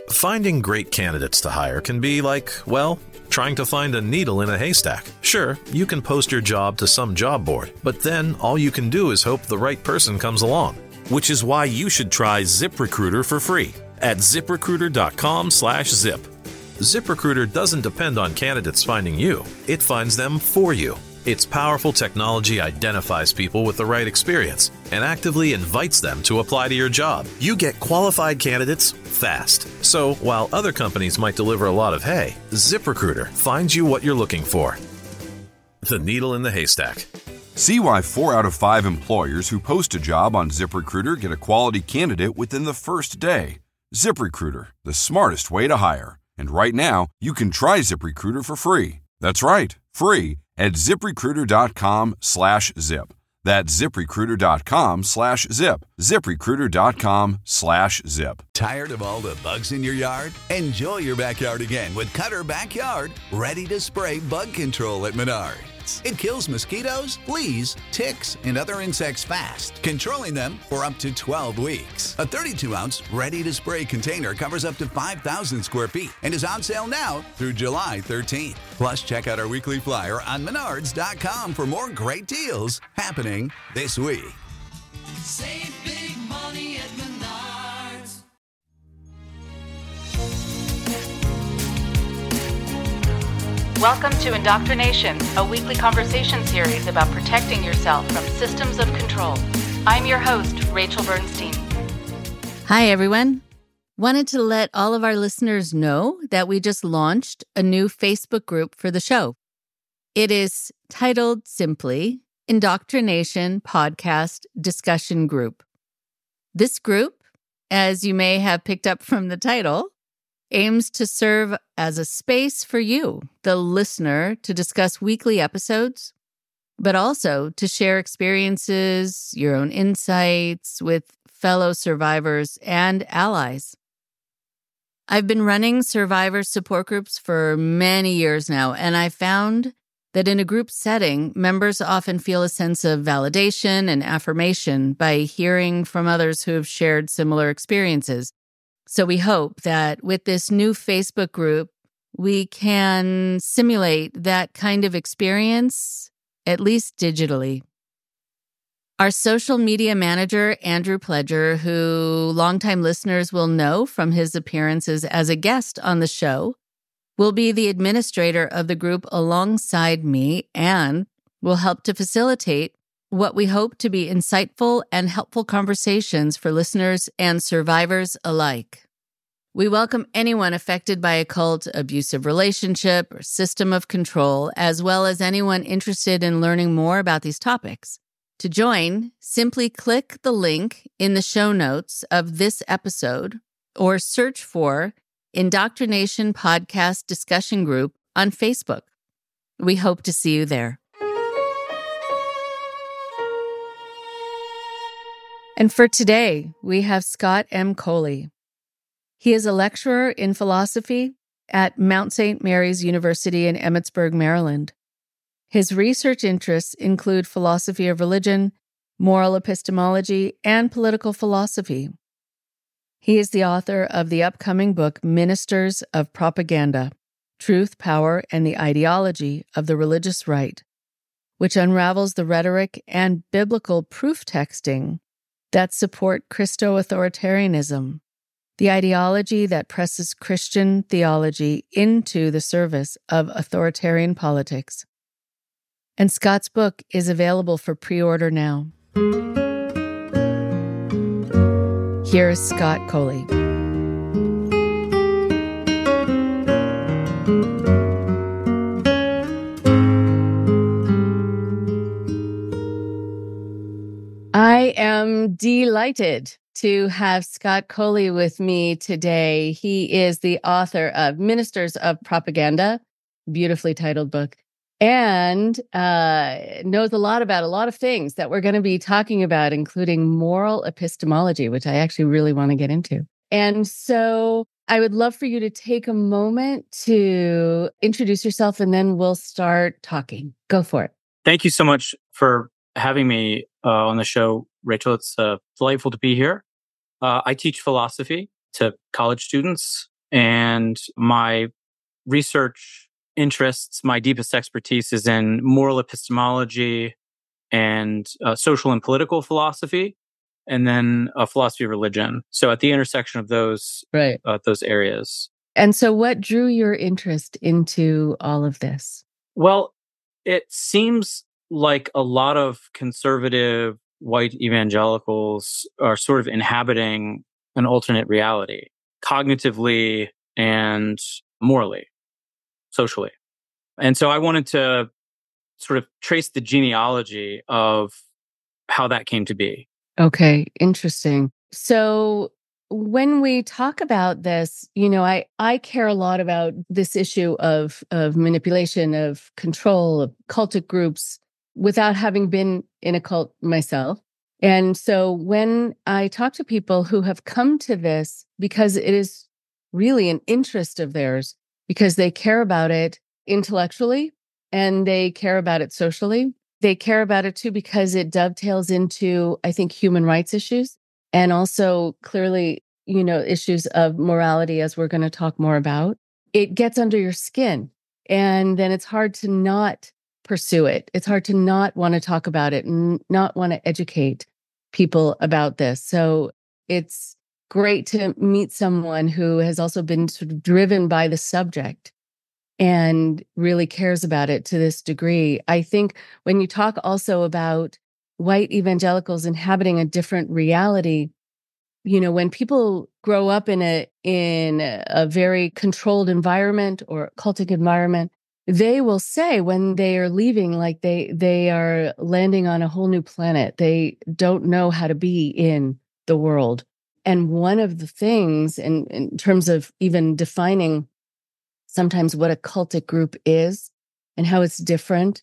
Finding great candidates to hire can be like, well, trying to find a needle in a haystack. Sure, you can post your job to some job board, but then all you can do is hope the right person comes along. Which is why you should try ZipRecruiter for free at ZipRecruiter.com/zip. ZipRecruiter doesn't depend on candidates finding you. It finds them for you. Its powerful technology identifies people with the right experience and actively invites them to apply to your job. You get qualified candidates fast. So while other companies might deliver a lot of hay, ZipRecruiter finds you what you're looking for. The needle in the haystack. See why 4 out of 5 employers who post a job on ZipRecruiter get a quality candidate within the first day. ZipRecruiter, the smartest way to hire. And right now, you can try ZipRecruiter for free. That's right, free at ZipRecruiter.com/zip. That's ZipRecruiter.com/zip. ZipRecruiter.com/zip. Tired of all the bugs in your yard? Enjoy your backyard again with Cutter Backyard, ready to spray bug control at Menards. It kills mosquitoes, fleas, ticks, and other insects fast, controlling them for up to 12 weeks. A 32-ounce ready-to-spray container covers up to 5,000 square feet and is on sale now through July 13th. Plus, check out our weekly flyer on Menards.com for more great deals happening this week. Save big money at Menards. Welcome to Indoctrination, a weekly conversation series about protecting yourself from systems of control. I'm your host, Rachel Bernstein. Hi, everyone. Wanted to let all of our listeners know that we just launched a new Facebook group for the show. It is titled simply Indoctrination Podcast Discussion Group. This group, as you may have picked up from the title, aims to serve as a space for you, the listener, to discuss weekly episodes, but also to share experiences, your own insights with fellow survivors and allies. I've been running survivor support groups for many years now, and I found that in a group setting, members often feel a sense of validation and affirmation by hearing from others who have shared similar experiences. So we hope that with this new Facebook group, we can simulate that kind of experience, at least digitally. Our social media manager, Andrew Pledger, who longtime listeners will know from his appearances as a guest on the show, will be the administrator of the group alongside me and will help to facilitate what we hope to be insightful and helpful conversations for listeners and survivors alike. We welcome anyone affected by a cult, abusive relationship, or system of control, as well as anyone interested in learning more about these topics. To join, simply click the link in the show notes of this episode or search for Indoctrination Podcast Discussion Group on Facebook. We hope to see you there. And for today, we have Scott M. Coley. He is a lecturer in philosophy at Mount St. Mary's University in Emmitsburg, Maryland. His research interests include philosophy of religion, moral epistemology, and political philosophy. He is the author of the upcoming book, Ministers of Propaganda, Truth, Power, and the Ideology of the Religious Right, which unravels the rhetoric and biblical proof texting that support Christo-authoritarianism, the ideology that presses Christian theology into the service of authoritarian politics. And Scott's book is available for pre-order now. Here is Scott Coley. I am delighted to have Scott Coley with me today. He is the author of Ministers of Propaganda, beautifully titled book, and knows a lot about a lot of things that we're going to be talking about, including moral epistemology, which I actually really want to get into. And so I would love for you to take a moment to introduce yourself, and then we'll start talking. Go for it. Thank you so much for having me on the show, Rachel. It's delightful to be here. I teach philosophy to college students And my research interests, my deepest expertise is in moral epistemology and social and political philosophy, and then philosophy of religion. So at the intersection of those areas. And so what drew your interest into all of this? Well, it seems like a lot of conservative white evangelicals are sort of inhabiting an alternate reality, cognitively and morally, socially. And so I wanted to sort of trace the genealogy of how that came to be. Okay, interesting. So when we talk about this, I care a lot about this issue of manipulation, of control, of cultic groups, without having been in a cult myself. And so when I talk to people who have come to this because it is really an interest of theirs, because they care about it intellectually and they care about it socially, they care about it too because it dovetails into, I think, human rights issues and also clearly, issues of morality, as we're going to talk more about. It gets under your skin, and then it's hard to not pursue it. It's hard to not want to talk about it and not want to educate people about this. So it's great to meet someone who has also been sort of driven by the subject and really cares about it to this degree. I think when you talk also about white evangelicals inhabiting a different reality, when people grow up in a very controlled environment or cultic environment, they will say when they are leaving, like they are landing on a whole new planet. They don't know how to be in the world. And one of the things in terms of even defining sometimes what a cultic group is and how it's different,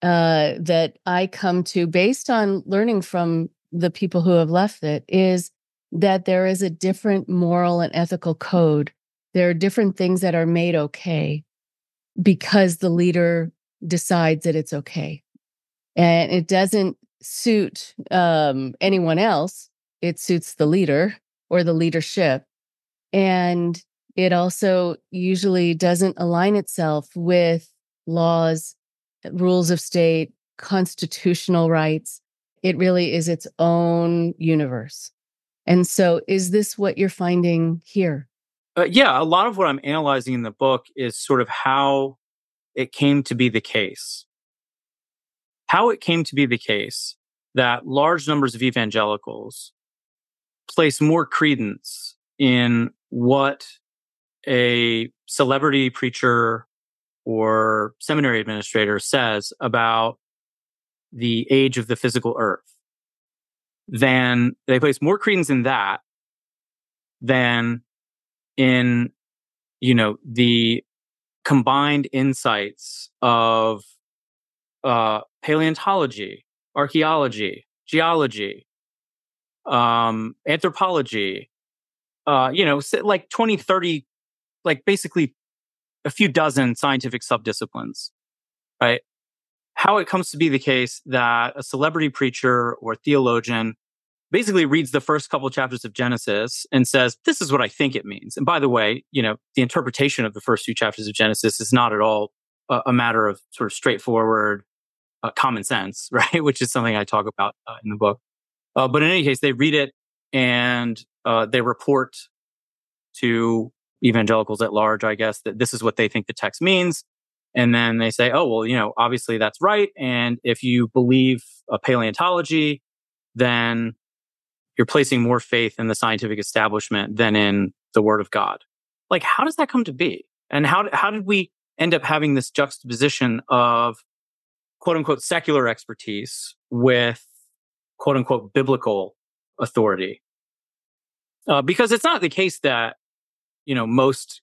that I come to based on learning from the people who have left it, is that there is a different moral and ethical code. There are different things that are made okay because the leader decides that it's okay. And it doesn't suit anyone else. It suits the leader or the leadership. And it also usually doesn't align itself with laws, rules of state, constitutional rights. It really is its own universe. And so is this what you're finding here? Yeah, a lot of what I'm analyzing in the book is sort of how it came to be the case. How it came to be the case that large numbers of evangelicals place more credence in what a celebrity preacher or seminary administrator says about the age of the physical earth, then they place more credence in that than in, the combined insights of paleontology, archaeology, geology, anthropology, like 20, 30, like basically a few dozen scientific subdisciplines, right? How it comes to be the case that a celebrity preacher or theologian basically reads the first couple chapters of Genesis and says, this is what I think it means. And by the way, the interpretation of the first few chapters of Genesis is not at all a matter of sort of straightforward common sense, right? Which is something I talk about in the book. But in any case, they read it and they report to evangelicals at large, I guess, that this is what they think the text means. And then they say, oh, well, obviously that's right. And if you believe paleontology, then you're placing more faith in the scientific establishment than in the Word of God. Like, how does that come to be? And how did we end up having this juxtaposition of quote unquote secular expertise with quote unquote biblical authority? Because it's not the case that, most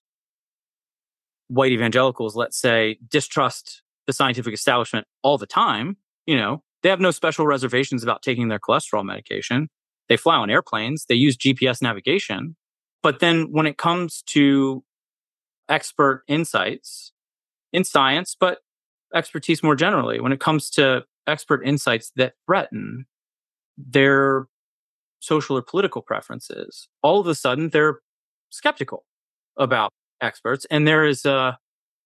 white evangelicals, let's say, distrust the scientific establishment all the time. They have no special reservations about taking their cholesterol medication. They fly on airplanes. They use GPS navigation. But then when it comes to expert insights in science, but expertise more generally, when it comes to expert insights that threaten their social or political preferences, all of a sudden they're skeptical about experts, and there is a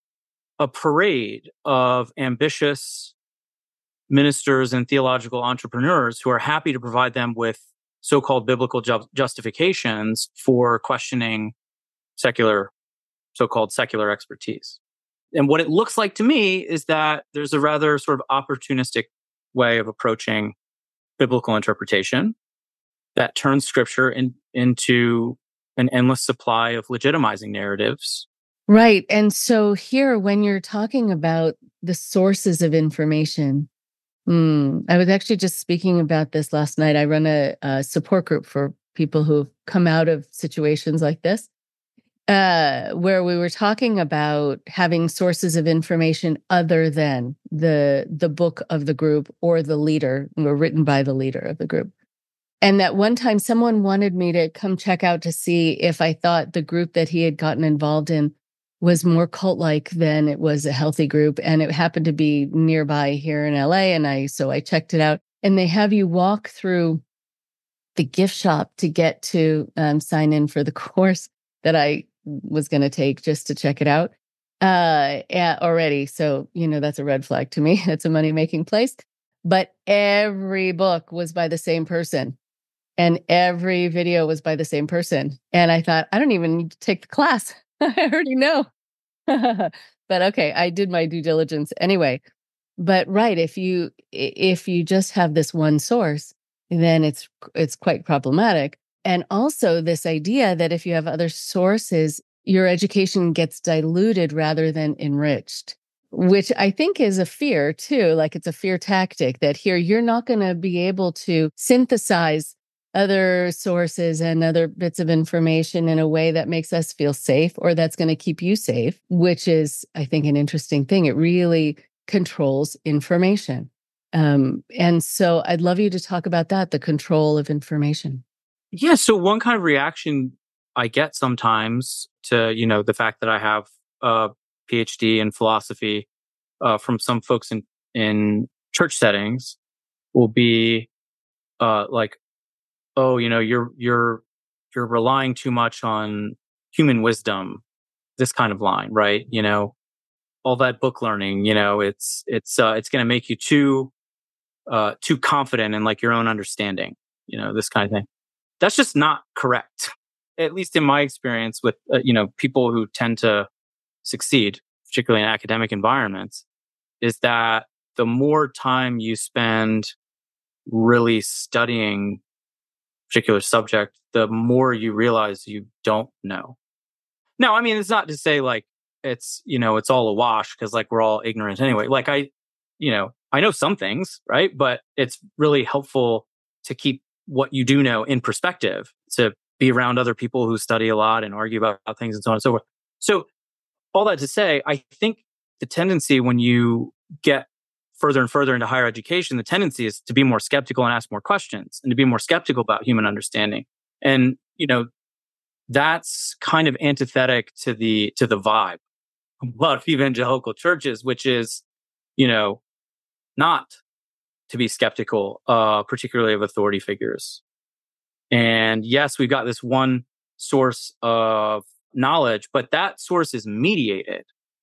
parade of ambitious ministers and theological entrepreneurs who are happy to provide them with so-called biblical justifications for questioning so-called secular expertise. And what it looks like to me is that there's a rather sort of opportunistic way of approaching biblical interpretation that turns scripture into an endless supply of legitimizing narratives. Right. And so here, when you're talking about the sources of information, I was actually just speaking about this last night. I run a support group for people who've come out of situations like this, where we were talking about having sources of information other than the book of the group or the leader, or written by the leader of the group. And that one time someone wanted me to come check out to see if I thought the group that he had gotten involved in was more cult-like than it was a healthy group. And it happened to be nearby here in LA. And so I checked it out. And they have you walk through the gift shop to get to sign in for the course that I was going to take just to check it out already. So, that's a red flag to me. It's a money-making place. But every book was by the same person. And every video was by the same person. And I thought, I don't even need to take the class. I already know. But okay, I did my due diligence anyway. But right, if you just have this one source, then it's quite problematic. And also this idea that if you have other sources, your education gets diluted rather than enriched, which I think is a fear too. Like, it's a fear tactic that here you're not going to be able to synthesize other sources and other bits of information in a way that makes us feel safe, or that's going to keep you safe, which is, I think, an interesting thing. It really controls information. And so I'd love you to talk about that, the control of information. Yeah. So one kind of reaction I get sometimes to, the fact that I have a PhD in philosophy from some folks in church settings will be like, oh, you're relying too much on human wisdom, this kind of line, right? All that book learning, it's going to make you too confident in like your own understanding, this kind of thing. That's just not correct. At least in my experience with, people who tend to succeed, particularly in academic environments, is that the more time you spend really studying particular subject, the more you realize you don't know. Now, I mean, it's not to say like it's all a wash, because like we're all ignorant anyway. Like I know some things, right? But it's really helpful to keep what you do know in perspective, to be around other people who study a lot and argue about things and so on and so forth. So all that to say, I think the tendency when you get further and further into higher education, the tendency is to be more skeptical and ask more questions, and to be more skeptical about human understanding. And, that's kind of antithetic to the vibe of a lot of evangelical churches, which is, not to be skeptical, particularly of authority figures. And yes, we've got this one source of knowledge, but that source is mediated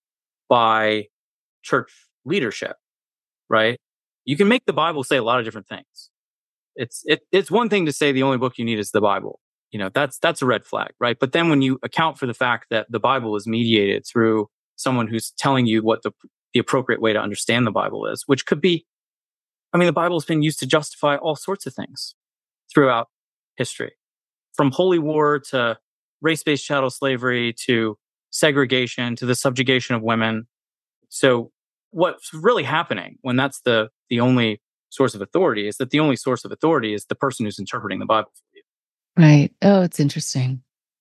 by church leadership. Right? You can make the Bible say a lot of different things. It's one thing to say the only book you need is the Bible. That's a red flag, right? But then when you account for the fact that the Bible is mediated through someone who's telling you what the appropriate way to understand the Bible is, which could be, the Bible has been used to justify all sorts of things throughout history, from holy war to race-based chattel slavery to segregation to the subjugation of women. So what's really happening when that's the only source of authority is that the only source of authority is the person who's interpreting the Bible for you. Right. Oh, it's interesting.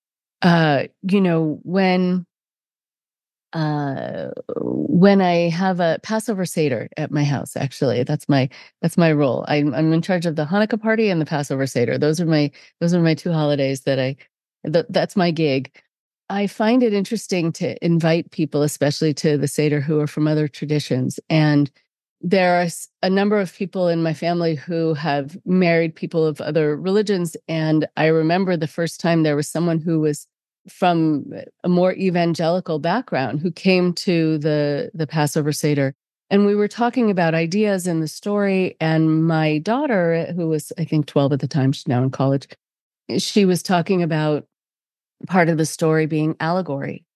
When I have a Passover Seder at my house, actually, that's my role. I'm in charge of the Hanukkah party and the Passover Seder. Those are my two holidays that's my gig. I find it interesting to invite people, especially to the Seder, who are from other traditions. And there are a number of people in my family who have married people of other religions. And I remember the first time there was someone who was from a more evangelical background who came to the Passover Seder. And we were talking about ideas in the story. And my daughter, who was, I think, 12 at the time, she's now in college, she was talking about part of the story being allegory.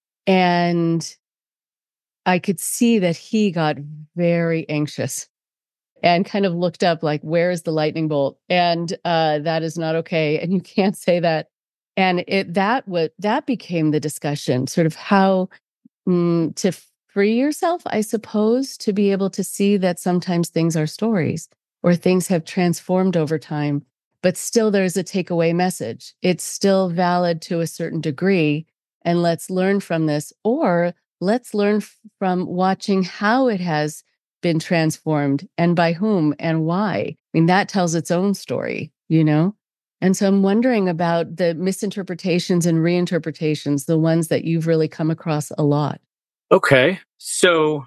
And I could see that he got very anxious and kind of looked up like, where is the lightning bolt? And that is not okay. And you can't say that. And that became the discussion, sort of how to free yourself, I suppose, to be able to see that sometimes things are stories or things have transformed over time, but still there's a takeaway message. It's still valid to a certain degree. And let's learn from this, or let's learn from watching how it has been transformed and by whom and why. I mean, that tells its own story, you know? And so I'm wondering about the misinterpretations and reinterpretations, the ones that you've really come across a lot. Okay. So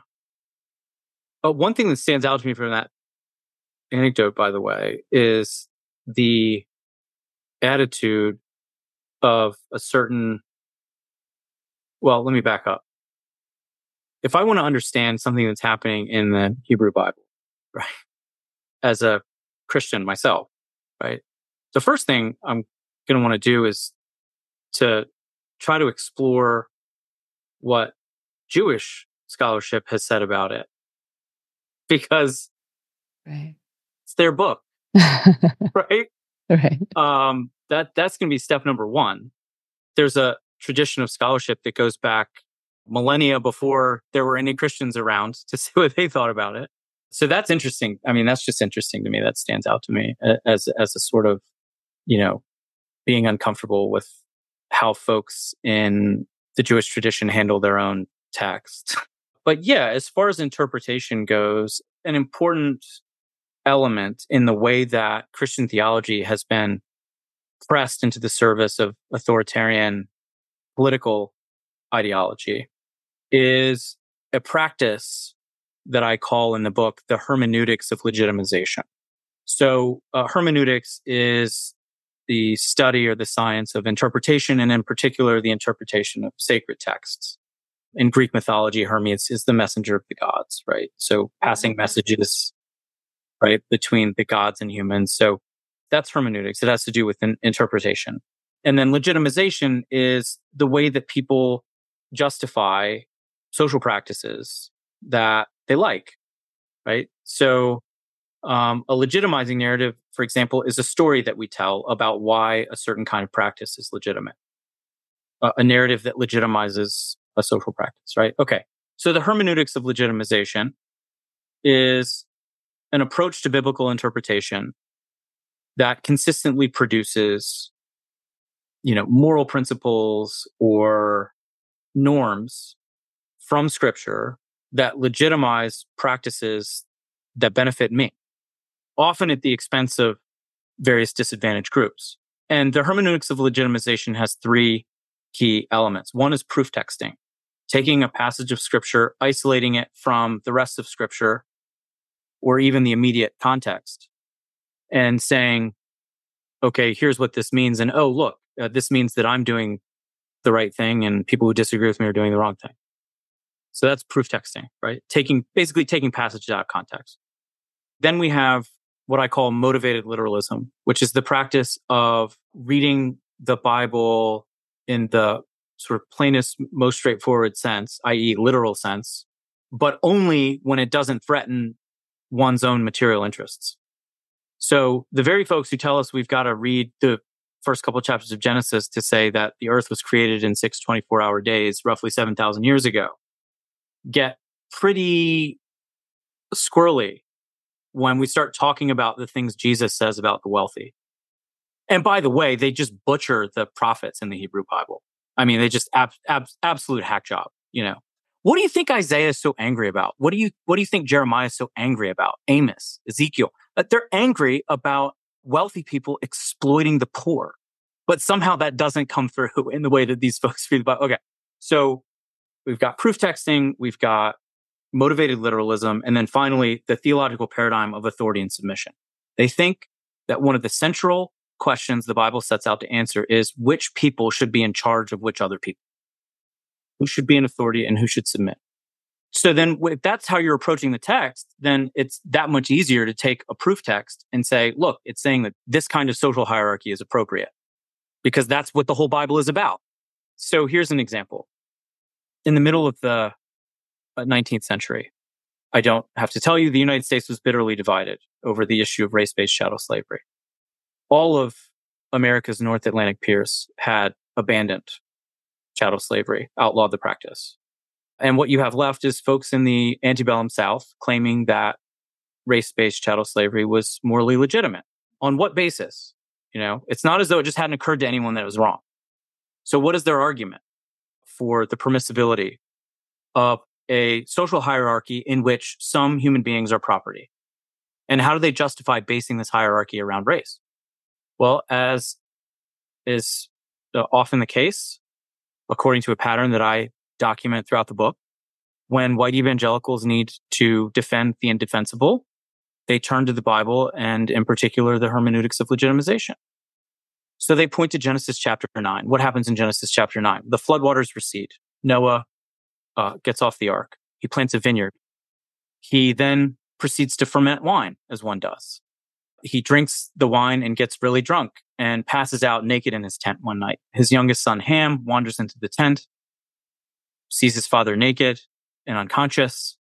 one thing that stands out to me from that anecdote, by the way, is the attitude of a certain, well, let me back up. If I want to understand something that's happening in the Hebrew Bible, right, as a Christian myself, right, the first thing I'm going to want to do is to try to explore what Jewish scholarship has said about it, because it's their book, right? Right. That's going to be step number one. There's a tradition of scholarship that goes back millennia before there were any Christians around to see what they thought about it. So that's interesting. I mean, that's just interesting to me. That stands out to me as a sort of, being uncomfortable with how folks in the Jewish tradition handle their own text. But yeah, as far as interpretation goes, an important element in the way that Christian theology has been pressed into the service of authoritarian political ideology is a practice that I call in the book the hermeneutics of legitimization. So hermeneutics is the study or the science of interpretation, and in particular, the interpretation of sacred texts. In Greek mythology, Hermes is the messenger of the gods, right? So passing messages, right, between the gods and humans. So that's hermeneutics. It has to do with interpretation. And then legitimization is the way that people justify social practices that they like, right? So a legitimizing narrative, for example, is a story that we tell about why a certain kind of practice is legitimate. A narrative that legitimizes a social practice, right? Okay. So the hermeneutics of legitimization is an approach to biblical interpretation that consistently produces, moral principles or norms from Scripture that legitimize practices that benefit me, often at the expense of various disadvantaged groups. And the hermeneutics of legitimization has three key elements. One is proof texting, taking a passage of Scripture, isolating it from the rest of Scripture, or even the immediate context, and saying, okay, here's what this means. And oh, look, this means that I'm doing the right thing and people who disagree with me are doing the wrong thing. So that's proof texting, right? Basically taking passages out of context. Then we have what I call motivated literalism, which is the practice of reading the Bible in the sort of plainest, most straightforward sense, i.e. literal sense, but only when it doesn't threaten one's own material interests. So the very folks who tell us we've got to read the first couple of chapters of Genesis to say that the earth was created in 6 24-hour days, roughly 7,000 years ago, get pretty squirrely when we start talking about the things Jesus says about the wealthy. And by the way, they just butcher the prophets in the Hebrew Bible. I mean, they just absolute hack job, What do you think Isaiah is so angry about? What do you think Jeremiah is so angry about? Amos, Ezekiel. They're angry about wealthy people exploiting the poor. But somehow that doesn't come through in the way that these folks read the Bible. Okay, so we've got proof texting, we've got motivated literalism, and then finally, the theological paradigm of authority and submission. They think that one of the central questions the Bible sets out to answer is which people should be in charge of which other people, who should be in authority and who should submit. So then if that's how you're approaching the text, then it's that much easier to take a proof text and say, look, it's saying that this kind of social hierarchy is appropriate because that's what the whole Bible is about. So here's an example. In the middle of the 19th century, I don't have to tell you, the United States was bitterly divided over the issue of race-based chattel slavery. All of America's North Atlantic peers had abandoned chattel slavery, outlawed the practice. And what you have left is folks in the antebellum South claiming that race-based chattel slavery was morally legitimate. On what basis? It's not as though it just hadn't occurred to anyone that it was wrong. So what is their argument for the permissibility of a social hierarchy in which some human beings are property? And how do they justify basing this hierarchy around race? Well, as is often the case, according to a pattern that I document throughout the book, when white evangelicals need to defend the indefensible, they turn to the Bible and in particular the hermeneutics of legitimization. So they point to Genesis chapter 9. What happens in Genesis chapter 9? The floodwaters recede. Noah gets off the ark. He plants a vineyard. He then proceeds to ferment wine, as one does. He drinks the wine and gets really drunk and passes out naked in his tent one night. His youngest son, Ham, wanders into the tent, sees his father naked and unconscious,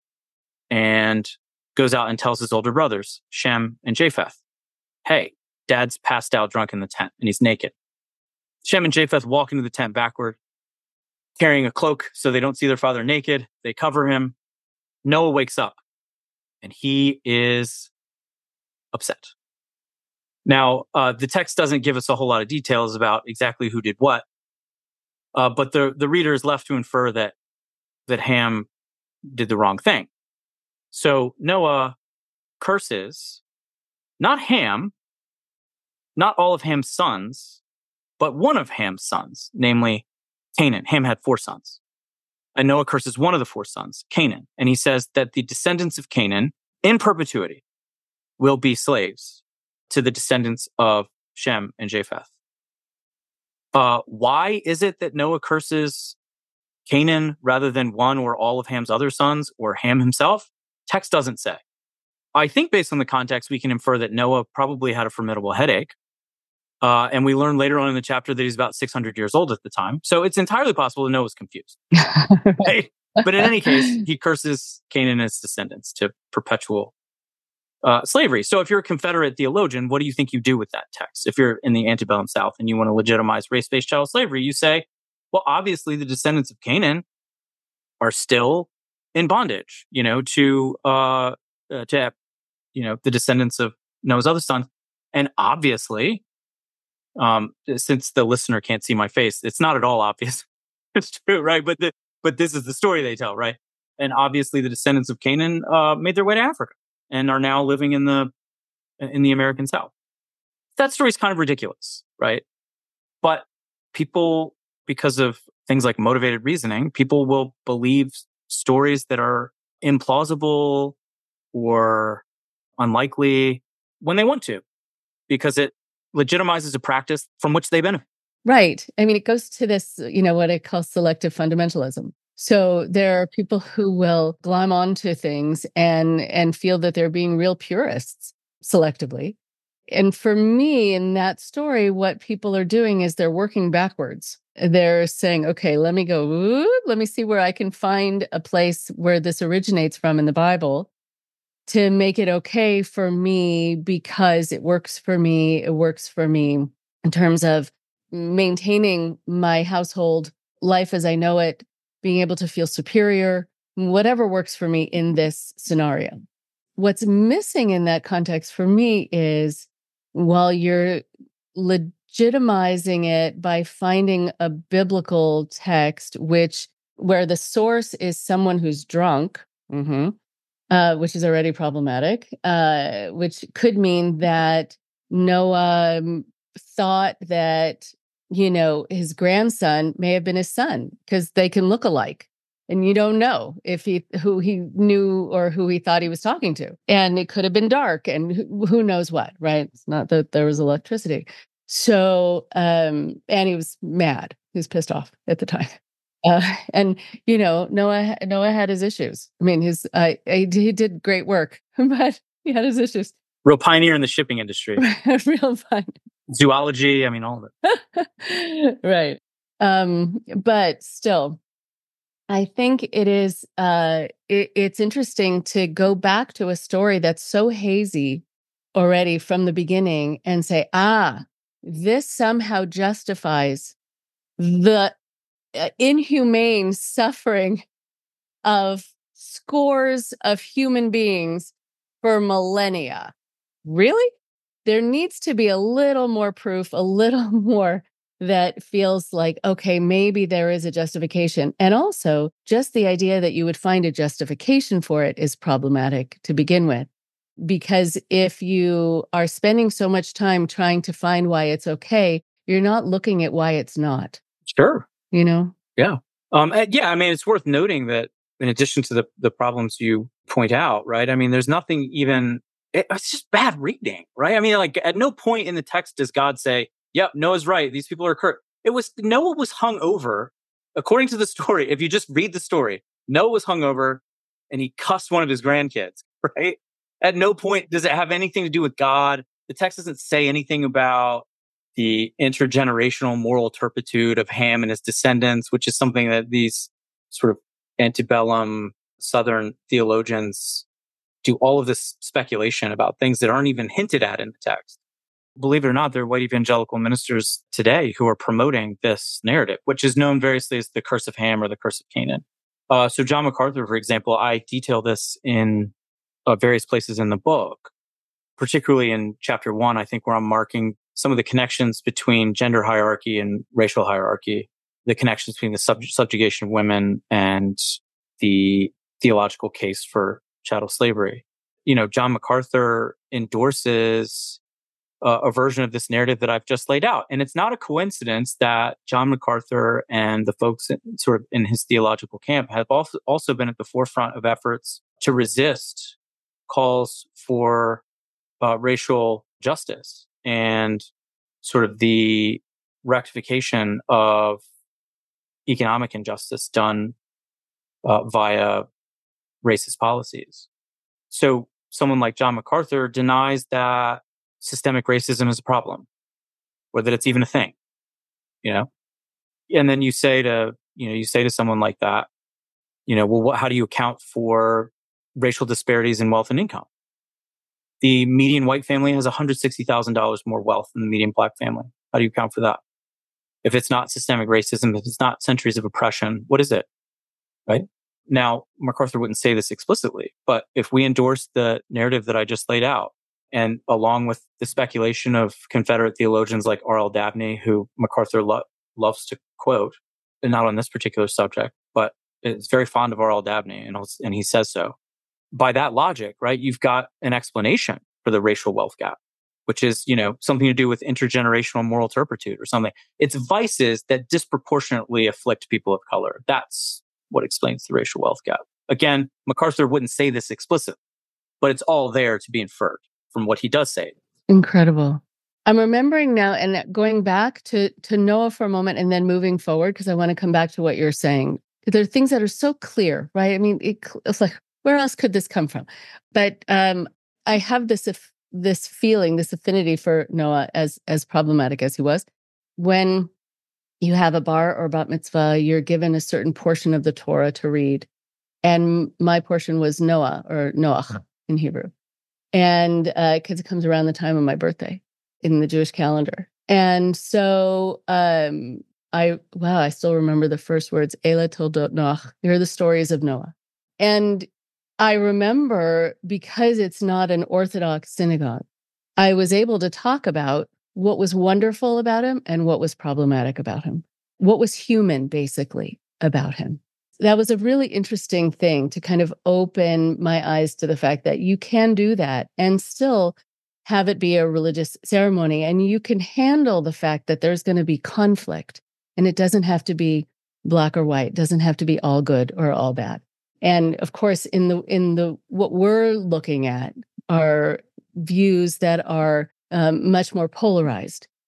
and goes out and tells his older brothers, Shem and Japheth, hey, Dad's passed out drunk in the tent and he's naked. Shem and Japheth walk into the tent backward, carrying a cloak so they don't see their father naked. They cover him. Noah wakes up and he is upset. Now, the text doesn't give us a whole lot of details about exactly who did what, but the reader is left to infer that Ham did the wrong thing. So Noah curses not Ham, not all of Ham's sons, but one of Ham's sons, namely Canaan. Ham had 4 sons. And Noah curses one of the 4 sons, Canaan. And he says that the descendants of Canaan in perpetuity will be slaves to the descendants of Shem and Japheth. Why is it that Noah curses Canaan rather than one or all of Ham's other sons or Ham himself? Text doesn't say. I think based on the context, we can infer that Noah probably had a formidable headache. And we learn later on in the chapter that he's about 600 years old at the time. So it's entirely possible that Noah was confused. Right? But in any case, he curses Canaan and his descendants to perpetual slavery. So if you're a Confederate theologian, what do you think you do with that text? If you're in the antebellum South and you want to legitimize race-based chattel slavery, you say, well, obviously the descendants of Canaan are still in bondage, to the descendants of Noah's other sons. And obviously, since the listener can't see my face, it's not at all obvious. It's true, right? But this is the story they tell, right? And obviously the descendants of Canaan made their way to Africa and are now living in the American South. That story is kind of ridiculous, right? But people, because of things like motivated reasoning, people will believe stories that are implausible or unlikely when they want to, because it legitimizes a practice from which they benefit. Right. I mean, it goes to this, what I call selective fundamentalism. So there are people who will glom onto things and feel that they're being real purists selectively. And for me, in that story, what people are doing is they're working backwards. They're saying, okay, let me see where I can find a place where this originates from in the Bible to make it okay for me because it works for me. It works for me in terms of maintaining my household life as I know it, being able to feel superior, whatever works for me in this scenario. What's missing in that context for me is while you're legitimizing it by finding a biblical text where the source is someone who's drunk, which is already problematic, which could mean that Noah thought that, his grandson may have been his son because they can look alike. And you don't know who he knew or who he thought he was talking to. And it could have been dark and who knows what, right? It's not that there was electricity. So, and he was mad. He was pissed off at the time. And Noah had his issues. I mean, he did great work, but he had his issues. Real pioneer in the shipping industry. Real fun. Zoology, I mean, all of it. Right. But still, I think it is, it's interesting to go back to a story that's so hazy already from the beginning and say, this somehow justifies the inhumane suffering of scores of human beings for millennia. Really? There needs to be a little more proof, a little more that feels like, okay, maybe there is a justification. And also, just the idea that you would find a justification for it is problematic to begin with. Because if you are spending so much time trying to find why it's okay, you're not looking at why it's not. Sure. Yeah. Yeah. I mean, it's worth noting that in addition to the problems you point out, right? I mean, there's nothing even, it's just bad reading, right? I mean, like at no point in the text does God say, yep, Noah's right. These people are cursed. Noah was hung over, according to the story. If you just read the story, Noah was hung over and he cussed one of his grandkids, right? At no point does it have anything to do with God. The text doesn't say anything about the intergenerational moral turpitude of Ham and his descendants, which is something that these sort of antebellum Southern theologians do all of this speculation about things that aren't even hinted at in the text. Believe it or not, there are white evangelical ministers today who are promoting this narrative, which is known variously as the curse of Ham or the curse of Canaan. So John MacArthur, for example, I detail this in various places in the book, particularly in chapter 1, I think, where I'm marking some of the connections between gender hierarchy and racial hierarchy, the connections between the subjugation of women and the theological case for chattel slavery. John MacArthur endorses a version of this narrative that I've just laid out. And it's not a coincidence that John MacArthur and the folks sort of in his theological camp have also been at the forefront of efforts to resist calls for racial justice and sort of the rectification of economic injustice done via racist policies. So someone like John MacArthur denies that systemic racism is a problem or that it's even a thing, and then you say to someone like that, well, how do you account for racial disparities in wealth and income? The median white family has $160,000 more wealth than the median black family. How do you account for that? If it's not systemic racism, if it's not centuries of oppression, what is it? Right? Now, MacArthur wouldn't say this explicitly, but if we endorse the narrative that I just laid out, and along with the speculation of Confederate theologians like R.L. Dabney, who MacArthur loves to quote, and not on this particular subject, but is very fond of R.L. Dabney, and he says so. By that logic, right, you've got an explanation for the racial wealth gap, which is, something to do with intergenerational moral turpitude or something. It's vices that disproportionately afflict people of color. That's what explains the racial wealth gap. Again, MacArthur wouldn't say this explicitly, but it's all there to be inferred from what he does say. Incredible. I'm remembering now and going back to Noah for a moment and then moving forward, because I want to come back to what you're saying. There are things that are so clear, right? I mean, it's like, where else could this come from? But I have this feeling, this affinity for Noah, as problematic as he was. When you have a bar or bat mitzvah, you're given a certain portion of the Torah to read. And my portion was Noah, or Noach in Hebrew. And because it comes around the time of my birthday in the Jewish calendar. And so I still remember the first words, Eila Toldot Noach. Here are the stories of Noah. And I remember, because it's not an Orthodox synagogue, I was able to talk about what was wonderful about him and what was problematic about him, what was human, basically, about him. That was a really interesting thing to kind of open my eyes to the fact that you can do that and still have it be a religious ceremony. And you can handle the fact that there's going to be conflict, and it doesn't have to be black or white. It doesn't have to be all good or all bad. And of course, in the what we're looking at are views that are much more polarized.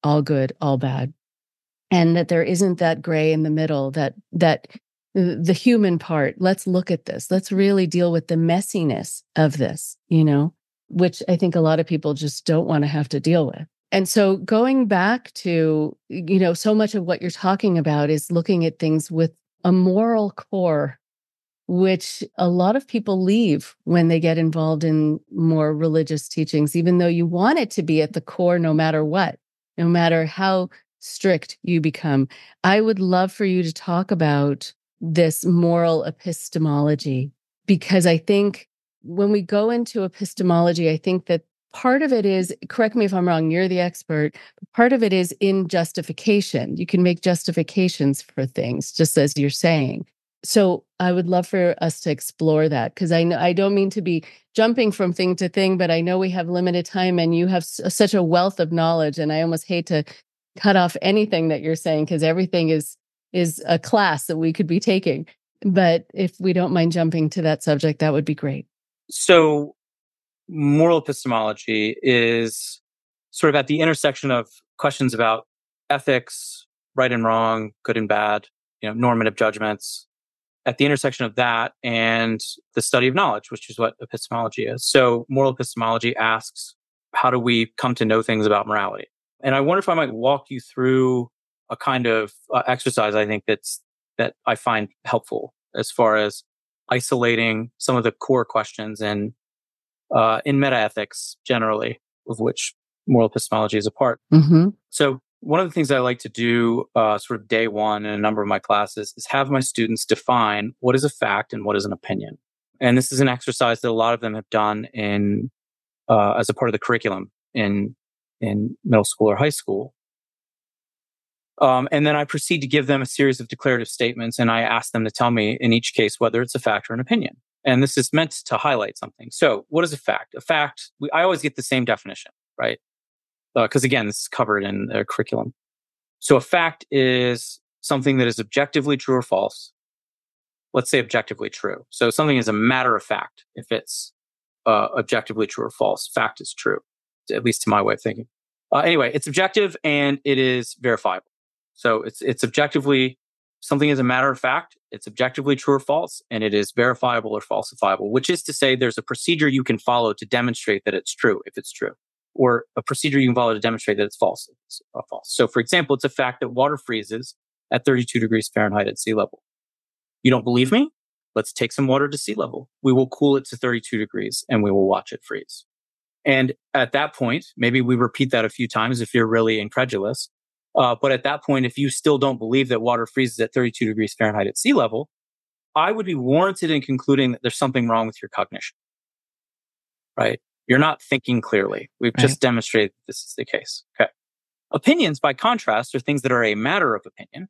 all good, all bad. And that there isn't that gray in the middle, that the human part. Let's look at this. Let's really deal with the messiness of this, which I think a lot of people just don't want to have to deal with. And so going back to, so much of what you're talking about is looking at things with a moral core, which a lot of people leave when they get involved in more religious teachings, even though you want it to be at the core no matter what, no matter how strict you become. I would love for you to talk about this moral epistemology, because I think when we go into epistemology, I think that part of it is, correct me if I'm wrong, you're the expert, but part of it is in justification. You can make justifications for things, just as you're saying. So I would love for us to explore that, because I don't mean to be jumping from thing to thing, but I know we have limited time and you have such a wealth of knowledge, and I almost hate to cut off anything that you're saying, because everything is a class that we could be taking. But if we don't mind jumping to that subject, that would be great. So moral epistemology is sort of at the intersection of questions about ethics, right and wrong, good and bad, normative judgments, at the intersection of that and the study of knowledge, which is what epistemology is. So moral epistemology asks, how do we come to know things about morality? And I wonder if I might walk you through a kind of exercise I think that I find helpful as far as isolating some of the core questions in metaethics generally, of which moral epistemology is a part. Mm-hmm. So one of the things I like to do sort of day one in a number of my classes is have my students define what is a fact and what is an opinion. And this is an exercise that a lot of them have done in as a part of the curriculum in middle school or high school. And then I proceed to give them a series of declarative statements, and I ask them to tell me in each case whether it's a fact or an opinion. And this is meant to highlight something. So what is a fact? A fact, I always get the same definition, right? Because again, this is covered in the curriculum. So a fact is something that is objectively true or false. Let's say objectively true. So something is a matter of fact. If it's objectively true or false, fact is true, at least to my way of thinking. Anyway, it's objective and it is verifiable. So it's objectively, something is a matter of fact, it's objectively true or false, and it is verifiable or falsifiable, which is to say there's a procedure you can follow to demonstrate that it's true, if it's true, or a procedure you can follow to demonstrate that it's false, if it's false. So for example, it's a fact that water freezes at 32 degrees Fahrenheit at sea level. You don't believe me? Let's take some water to sea level. We will cool it to 32 degrees and we will watch it freeze. And at that point, maybe we repeat that a few times if you're really incredulous. But at that point, if you still don't believe that water freezes at 32 degrees Fahrenheit at sea level, I would be warranted in concluding that there's something wrong with your cognition, right? You're not thinking clearly. We've just demonstrated that this is the case. Okay. Opinions, by contrast, are things that are a matter of opinion,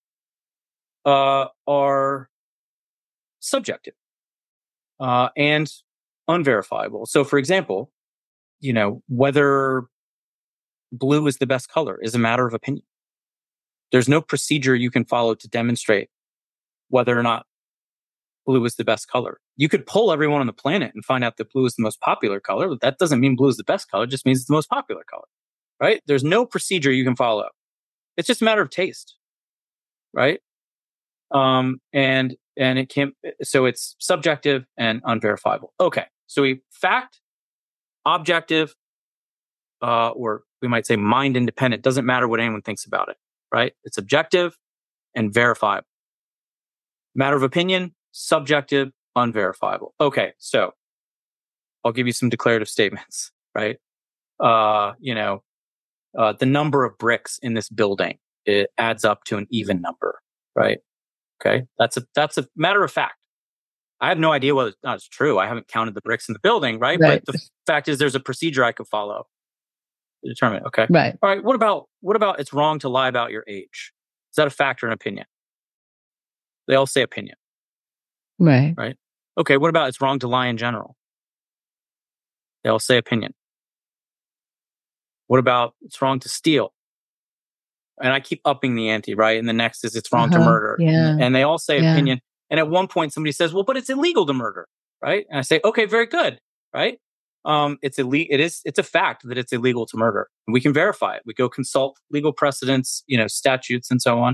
are subjective and unverifiable. So, for example, whether blue is the best color is a matter of opinion. There's no procedure you can follow to demonstrate whether or not blue is the best color. You could poll everyone on the planet and find out that blue is the most popular color, but that doesn't mean blue is the best color. It just means it's the most popular color, right? There's no procedure you can follow. It's just a matter of taste, right? And it can't, so it's subjective and unverifiable. Okay. So fact, objective, or we might say mind independent, doesn't matter what anyone thinks about it, right? It's objective and verifiable. Matter of opinion, subjective, unverifiable. Okay, so I'll give you some declarative statements, right? The number of bricks in this building, it adds up to an even number, right? Okay, that's a matter of fact. I have no idea whether it's true. I haven't counted the bricks in the building, right? But the fact is there's a procedure I could follow to determine it. Okay. Right. All right. What about it's wrong to lie about your age? Is that a fact or an opinion? They all say opinion. Right. Right. Okay. What about it's wrong to lie in general? They all say opinion. What about it's wrong to steal? And I keep upping the ante, right? And the next is it's wrong to murder. Yeah. And they all say opinion. And at one point somebody says, well, but it's illegal to murder, right? And I say, okay, very good, right? it's illegal. It's a fact that it's illegal to murder. We can verify it. We go consult legal precedents, statutes and so on.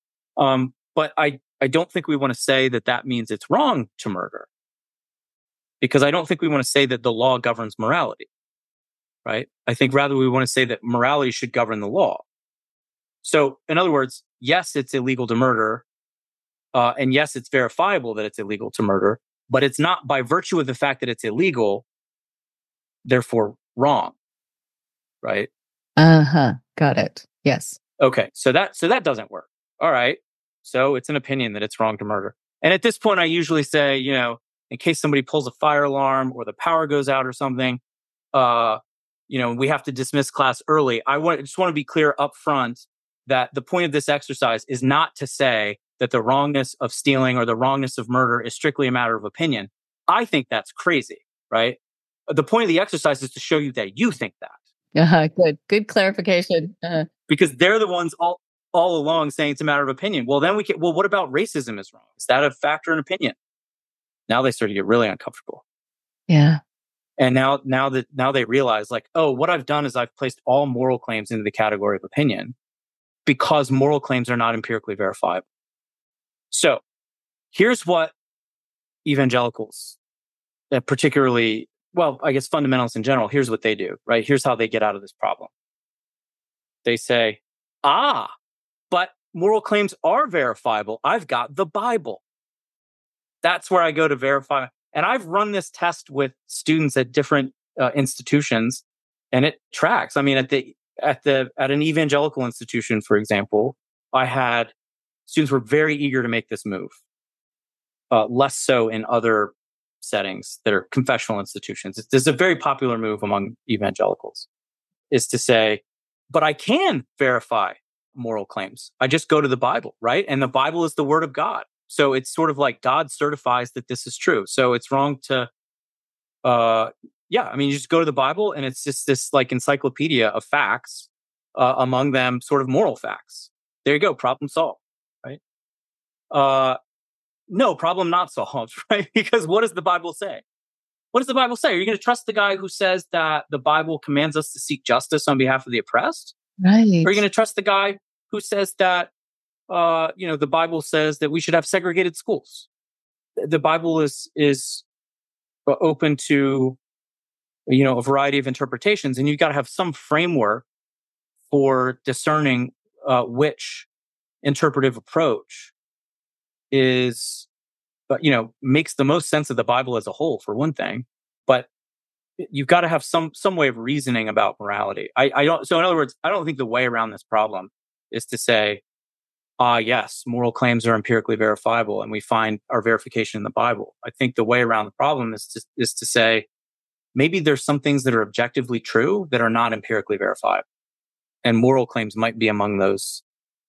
But I don't think we want to say that that means it's wrong to murder, because I don't think we want to say that the law governs morality, right? I think rather we want to say that morality should govern the law. So in other words, yes, it's illegal to murder. And yes, it's verifiable that it's illegal to murder, but it's not by virtue of the fact that it's illegal, therefore wrong, right? Got it. Yes. Okay, so that doesn't work. All right, so it's an opinion that it's wrong to murder. And at this point, I usually say, in case somebody pulls a fire alarm or the power goes out or something, we have to dismiss class early. I just want to be clear up front that the point of this exercise is not to say that the wrongness of stealing or the wrongness of murder is strictly a matter of opinion. I think that's crazy, right? The point of the exercise is to show you that you think that. Good clarification. Because they're the ones all along saying it's a matter of opinion. Well, then what about racism is wrong? Is that a factor in opinion? Now they start to get really uncomfortable. Yeah. And now they realize, like, oh, what I've done is I've placed all moral claims into the category of opinion because moral claims are not empirically verifiable. So here's what evangelicals, particularly, well, I guess fundamentalists in general, here's what they do, right? Here's how they get out of this problem. They say, but moral claims are verifiable. I've got the Bible. That's where I go to verify. And I've run this test with students at different institutions, and it tracks. I mean, at an evangelical institution, for example, I had students were very eager to make this move. Less so in other settings that are confessional institutions. This is a very popular move among evangelicals, is to say, but I can verify moral claims. I just go to the Bible, right? And the Bible is the word of God. So it's sort of like God certifies that this is true. So it's wrong to, you just go to the Bible and it's just this like encyclopedia of facts, among them sort of moral facts. There you go. Problem solved, right? No, problem not solved, right? Because what does the Bible say? What does the Bible say? Are you going to trust the guy who says that the Bible commands us to seek justice on behalf of the oppressed? Right. Or are you going to trust the guy who says that, the Bible says that we should have segregated schools? The Bible is open to, a variety of interpretations, and you've got to have some framework for discerning which interpretive approach is, makes the most sense of the Bible as a whole, for one thing. But you've got to have some way of reasoning about morality. I don't. So in other words, I don't think the way around this problem is to say, yes, moral claims are empirically verifiable, and we find our verification in the Bible. I think the way around the problem is to say, maybe there's some things that are objectively true that are not empirically verifiable, and moral claims might be among those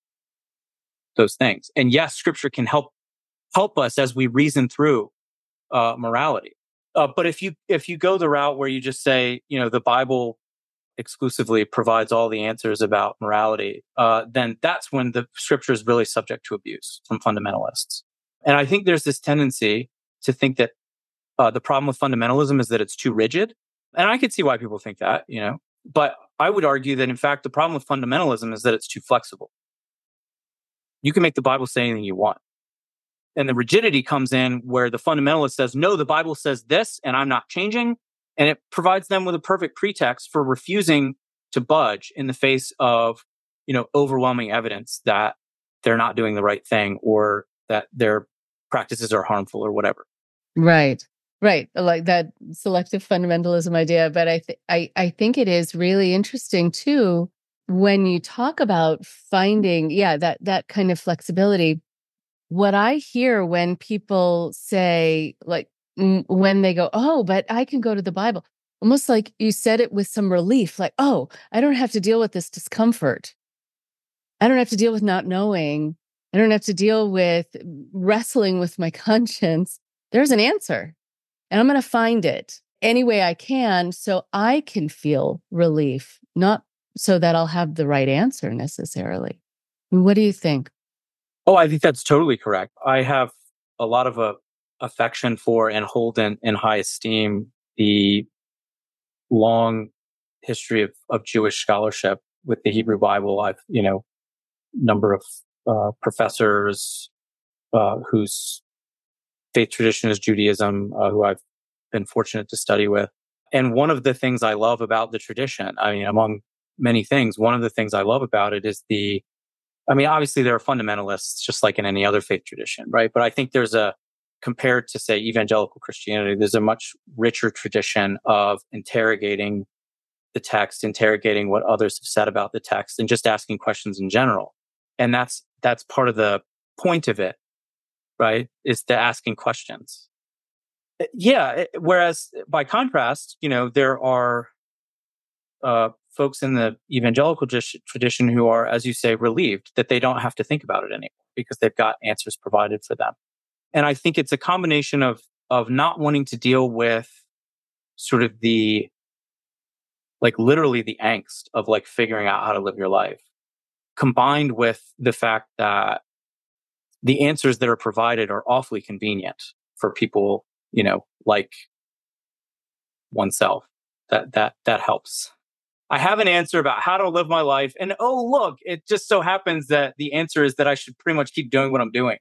things. And yes, Scripture can help us as we reason through morality. But if you go the route where you just say, the Bible exclusively provides all the answers about morality, then that's when the Scripture is really subject to abuse from fundamentalists. And I think there's this tendency to think that the problem with fundamentalism is that it's too rigid. And I could see why people think that, but I would argue that in fact, the problem with fundamentalism is that it's too flexible. You can make the Bible say anything you want. And the rigidity comes in where the fundamentalist says, no, the Bible says this, and I'm not changing. And it provides them with a perfect pretext for refusing to budge in the face of, overwhelming evidence that they're not doing the right thing or that their practices are harmful or whatever. Right. Like that selective fundamentalism idea. But I think it is really interesting too, when you talk about finding, that kind of flexibility. What I hear when people say, like, when they go, oh, but I can go to the Bible, almost like you said it with some relief, like, oh, I don't have to deal with this discomfort. I don't have to deal with not knowing. I don't have to deal with wrestling with my conscience. There's an answer, and I'm going to find it any way I can so I can feel relief, not so that I'll have the right answer necessarily. What do you think? Oh, I think that's totally correct. I have a lot of affection for and hold in high esteem the long history of Jewish scholarship with the Hebrew Bible. I've, number of professors whose faith tradition is Judaism, who I've been fortunate to study with. And one of the things I love about the tradition, among many things, one of the things I love about it is obviously there are fundamentalists just like in any other faith tradition, right? But I think compared to, say, evangelical Christianity, there's a much richer tradition of interrogating the text, interrogating what others have said about the text, and just asking questions in general. And that's part of the point of it, right? Is the asking questions. Yeah. Whereas by contrast, there are folks in the evangelical tradition who are, as you say, relieved that they don't have to think about it anymore because they've got answers provided for them. And I think it's a combination of not wanting to deal with sort of literally the angst of figuring out how to live your life, combined with the fact that the answers that are provided are awfully convenient for people, like oneself. That helps. I have an answer about how to live my life, and oh look, it just so happens that the answer is that I should pretty much keep doing what I'm doing.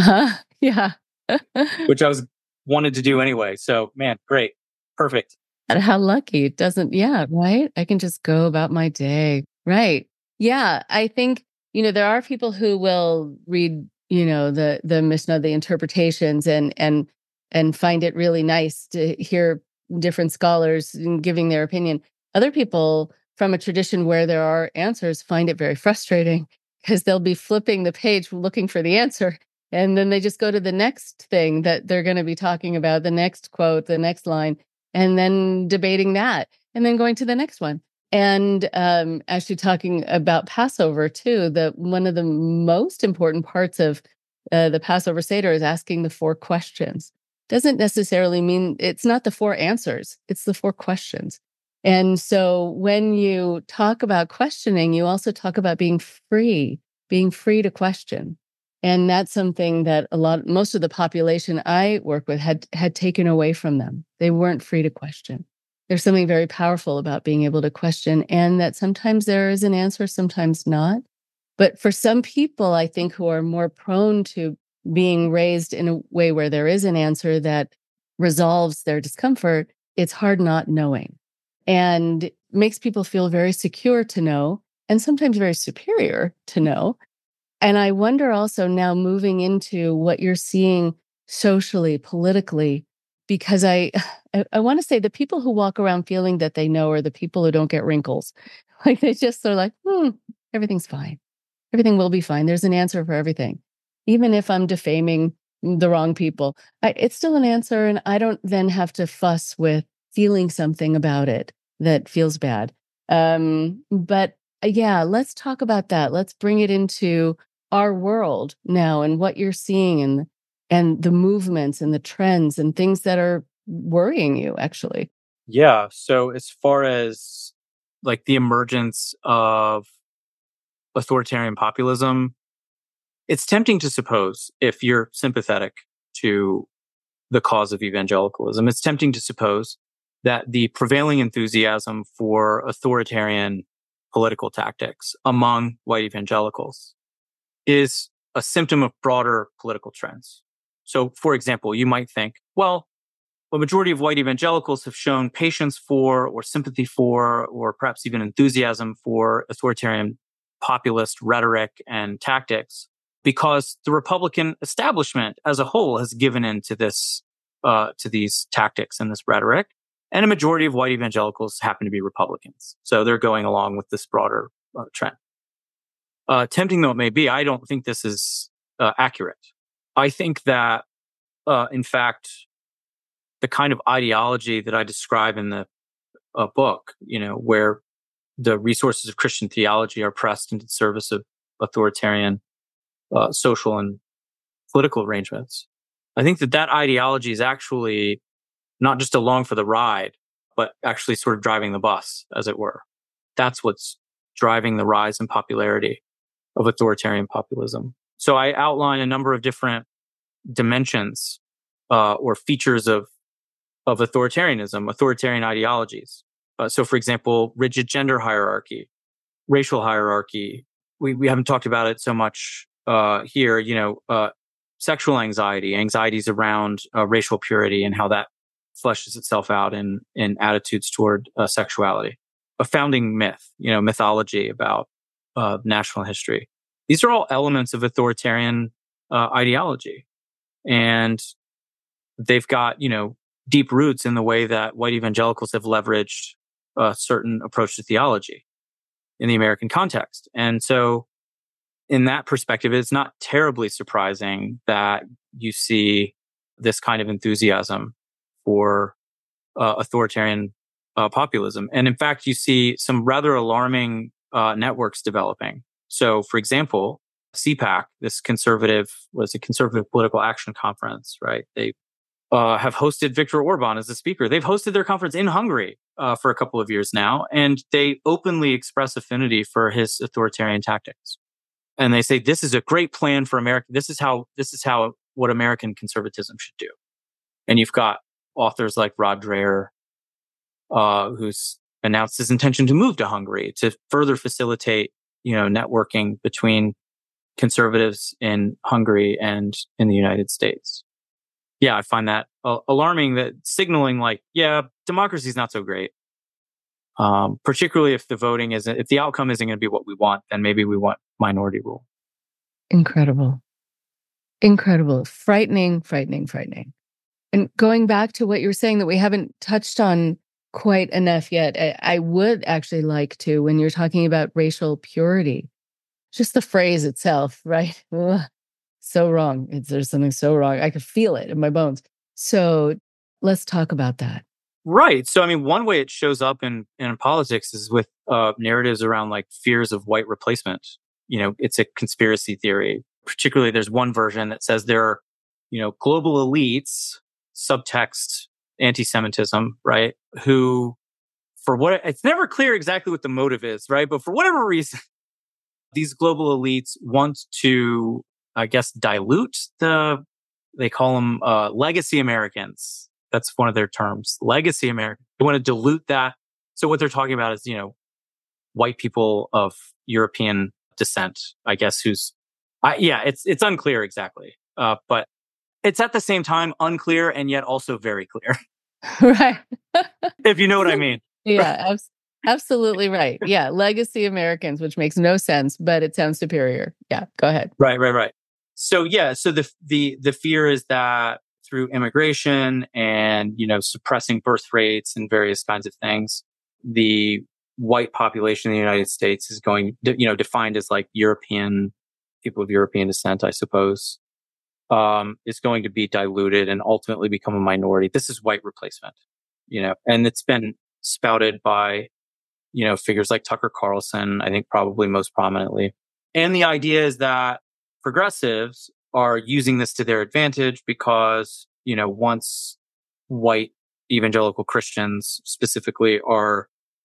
Yeah. Which I wanted to do anyway. So, man, great. Perfect. And how lucky. It doesn't, yeah, right? I can just go about my day. Right. Yeah. I think, there are people who will read, the Mishnah, the interpretations and find it really nice to hear different scholars giving their opinion. Other people from a tradition where there are answers find it very frustrating because they'll be flipping the page looking for the answer. And then they just go to the next thing that they're going to be talking about, the next quote, the next line, and then debating that, and then going to the next one. And actually talking about Passover too, one of the most important parts of the Passover Seder is asking the 4 questions. Doesn't necessarily mean it's not the 4 answers, it's the 4 questions. And so when you talk about questioning, you also talk about being free to question. And that's something that most of the population I work with had taken away from them. They weren't free to question. There's something very powerful about being able to question, and that sometimes there is an answer, sometimes not. But for some people, I think, who are more prone to being raised in a way where there is an answer that resolves their discomfort, it's hard not knowing. And it makes people feel very secure to know, and sometimes very superior to know. And I wonder also now moving into what you're seeing socially, politically, because I want to say the people who walk around feeling that they know are the people who don't get wrinkles. They just are like, everything's fine. Everything will be fine. There's an answer for everything. Even if I'm defaming the wrong people, it's still an answer. And I don't then have to fuss with feeling something about it that feels bad. But yeah, let's talk about that. Let's bring it into our world now and what you're seeing and the movements and the trends and things that are worrying you, actually. Yeah. So as far as the emergence of authoritarian populism, it's tempting to suppose, if you're sympathetic to the cause of evangelicalism, it's tempting to suppose that the prevailing enthusiasm for authoritarian political tactics among white evangelicals is a symptom of broader political trends. So, for example, you might think, well, a majority of white evangelicals have shown patience for, or sympathy for, or perhaps even enthusiasm for authoritarian populist rhetoric and tactics because the Republican establishment as a whole has given in to these tactics and this rhetoric. And a majority of white evangelicals happen to be Republicans. So they're going along with this broader trend. Tempting though it may be, I don't think this is accurate. I think that, in fact, the kind of ideology that I describe in the book, where the resources of Christian theology are pressed into the service of authoritarian social and political arrangements, I think that ideology is actually not just along for the ride, but actually sort of driving the bus, as it were. That's what's driving the rise in popularity of authoritarian populism. So I outline a number of different dimensions or features of authoritarianism, authoritarian ideologies. So, for example, rigid gender hierarchy, racial hierarchy. We haven't talked about it so much here. Sexual anxiety, anxieties around racial purity, and how that fleshes itself out in attitudes toward sexuality. A founding myth, mythology about national history. These are all elements of authoritarian ideology, and they've got deep roots in the way that white evangelicals have leveraged a certain approach to theology in the American context. And so, in that perspective, it's not terribly surprising that you see this kind of enthusiasm for authoritarian populism. And in fact, you see some rather alarming networks developing. So, for example, CPAC, this conservative political action conference, right? They have hosted Viktor Orban as a speaker. They've hosted their conference in Hungary for a couple of years now, and they openly express affinity for his authoritarian tactics. And they say this is a great plan for America. This is how what American conservatism should do. And you've got authors like Rod Dreher, who's announced his intention to move to Hungary to further facilitate, networking between conservatives in Hungary and in the United States. Yeah, I find that alarming, that signaling like, yeah, democracy is not so great. Particularly if the outcome isn't going to be what we want, then maybe we want minority rule. Incredible. Frightening. And going back to what you're saying that we haven't touched on quite enough yet, I would actually like to, when you're talking about racial purity, just the phrase itself, right? Ugh, so wrong. There's something so wrong. I could feel it in my bones. So let's talk about that. Right. So, one way it shows up in politics is with narratives around like fears of white replacement. It's a conspiracy theory. Particularly, there's one version that says there are, global elites, subtext anti-Semitism, right? Who, it's never clear exactly what the motive is, right? But for whatever reason, these global elites want to, I guess, dilute they call them legacy Americans. That's one of their terms, legacy American. They want to dilute that. So what they're talking about is, white people of European descent, I guess, it's unclear exactly. But it's at the same time unclear and yet also very clear. Right. If you know what I mean. Yeah, absolutely right. Yeah, legacy Americans, which makes no sense, but it sounds superior. Yeah, go ahead. Right. So the fear is that through immigration and, suppressing birth rates and various kinds of things, the white population in the United States is going, defined as like European, people of European descent, I suppose, is going to be diluted and ultimately become a minority. This is white replacement, and it's been spouted by, figures like Tucker Carlson, I think probably most prominently. And the idea is that progressives are using this to their advantage because, once white evangelical Christians specifically are,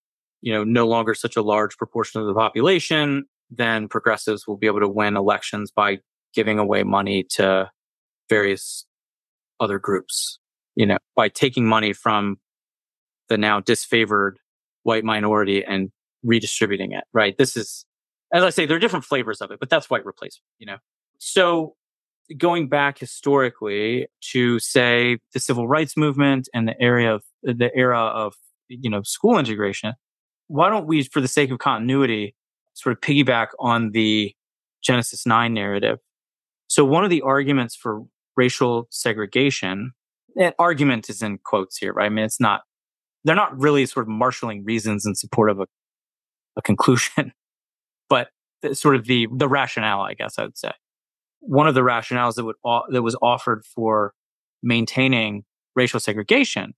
no longer such a large proportion of the population, then progressives will be able to win elections by giving away money to various other groups, by taking money from the now disfavored white minority and redistributing it, right? This is, as I say, there are different flavors of it, but that's white replacement, So going back historically to, say, the civil rights movement and the era of school integration, why don't we, for the sake of continuity, sort of piggyback on the Genesis 9 narrative? So one of the arguments for racial segregation, and argument is in quotes here, right? They're not really sort of marshaling reasons in support of a conclusion, but sort of the rationale, I guess I would say. One of the rationales that was offered for maintaining racial segregation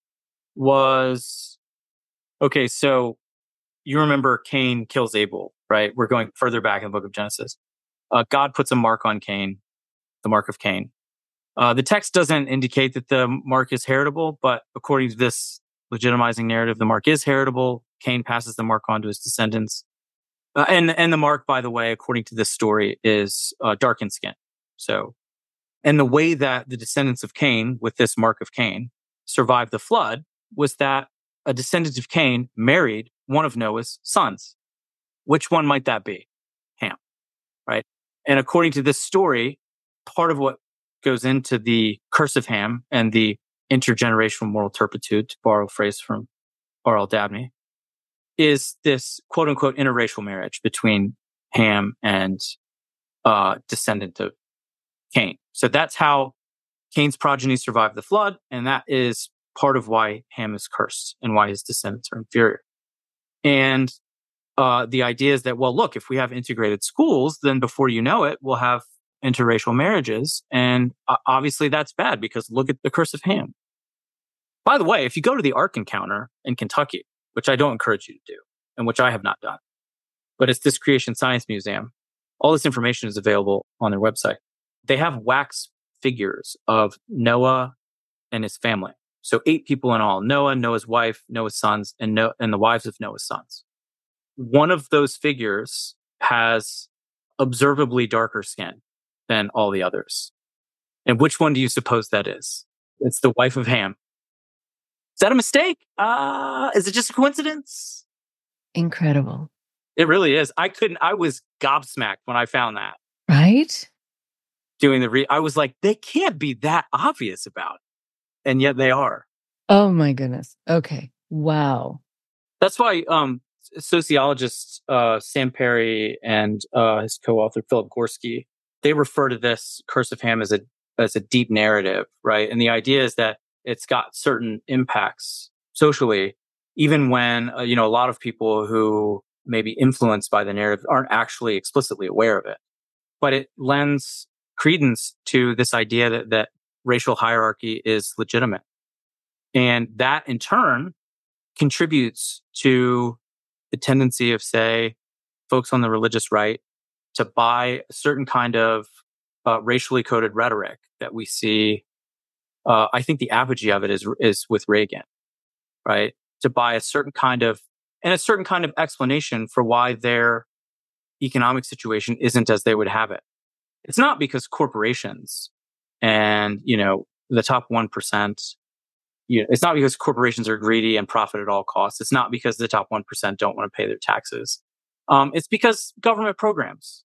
was, okay, so you remember Cain kills Abel, right? We're going further back in the book of Genesis. God puts a mark on Cain, the mark of Cain. The text doesn't indicate that the mark is heritable, but according to this legitimizing narrative, the mark is heritable. Cain passes the mark on to his descendants. And the mark, by the way, according to this story, is darkened skin. So, and the way that the descendants of Cain, with this mark of Cain, survived the flood was that a descendant of Cain married one of Noah's sons. Which one might that be? Ham, right? And according to this story, part of what goes into the curse of Ham and the intergenerational moral turpitude, to borrow a phrase from R.L. Dabney, is this quote unquote interracial marriage between Ham and descendant of Cain. So that's how Cain's progeny survived the flood, and that is part of why Ham is cursed and why his descendants are inferior. And the idea is that, well, look, if we have integrated schools, then before you know it, we'll have interracial marriages. And obviously that's bad because look at the curse of Ham. By the way, if you go to the Ark Encounter in Kentucky, which I don't encourage you to do, and which I have not done, but it's this Creation Science Museum, all this information is available on their website. They have wax figures of Noah and his family. So 8 people in all: Noah, Noah's wife, Noah's sons, and the wives of Noah's sons. One of those figures has observably darker skin than all the others. And which one do you suppose that is? It's the wife of Ham. Is that a mistake? Is it just a coincidence? Incredible. It really is. I was gobsmacked when I found that. Right? I was like, they can't be that obvious about it. And yet they are. Oh my goodness. Okay. Wow. That's why sociologists Sam Perry and his co-author Philip Gorski, they refer to this curse of Ham as a deep narrative, right? And the idea is that it's got certain impacts socially, even when a lot of people who may be influenced by the narrative aren't actually explicitly aware of it. But it lends credence to this idea that racial hierarchy is legitimate. And that in turn contributes to the tendency of, say, folks on the religious right to buy a certain kind of racially coded rhetoric that we see. I think the apogee of it is with Reagan, right? To buy a certain kind of explanation for why their economic situation isn't as they would have it. It's not because corporations and, the top 1%, it's not because corporations are greedy and profit at all costs. It's not because the top 1% don't want to pay their taxes. It's because government programs,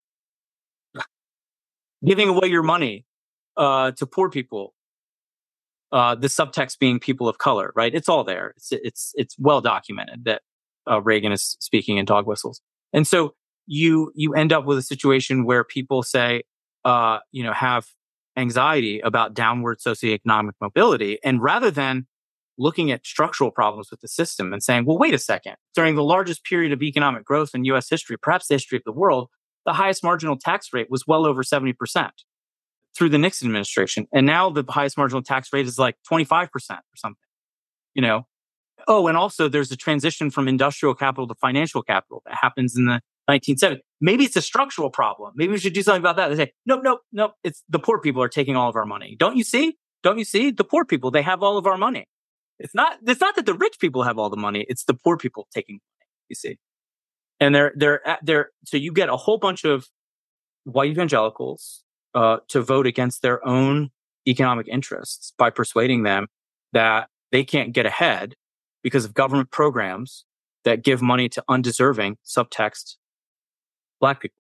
giving away your money to poor people, the subtext being people of color, right? It's all there. It's well documented that Reagan is speaking in dog whistles. And so you end up with a situation where people say, have anxiety about downward socioeconomic mobility. And rather than looking at structural problems with the system and saying, well, wait a second, during the largest period of economic growth in U.S. history, perhaps the history of the world, the highest marginal tax rate was well over 70% through the Nixon administration. And now the highest marginal tax rate is like 25% or something, Oh, and also there's a transition from industrial capital to financial capital that happens in the 1970s. Maybe it's a structural problem. Maybe we should do something about that. They say, nope. It's the poor people are taking all of our money. Don't you see? The poor people, they have all of our money. It's not that the rich people have all the money. It's the poor people taking money, you see. And so you get a whole bunch of white evangelicals to vote against their own economic interests by persuading them that they can't get ahead because of government programs that give money to undeserving subtext Black people.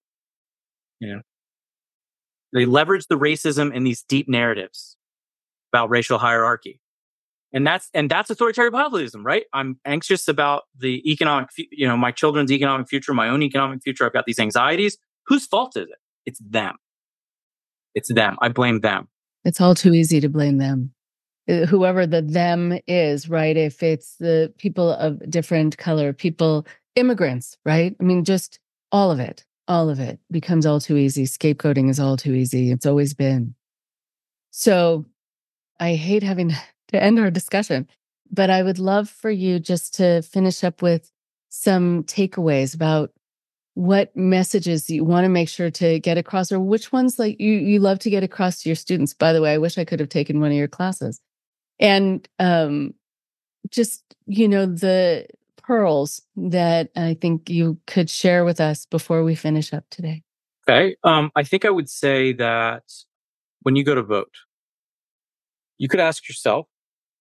They leverage the racism in these deep narratives about racial hierarchy. And that's authoritarian populism, right? I'm anxious about the economic, my children's economic future, my own economic future. I've got these anxieties. Whose fault is it? It's them. I blame them. It's all too easy to blame them. Whoever the them is, right? If it's the people of different color, immigrants, right? I mean, just all of it becomes all too easy. Scapegoating is all too easy. It's always been. So I hate having to end our discussion, but I would love for you just to finish up with some takeaways about what messages you want to make sure to get across, or which ones like you love to get across to your students. By the way, I wish I could have taken one of your classes. And just, the pearls that I think you could share with us before we finish up today. Okay. I think I would say that when you go to vote, you could ask yourself,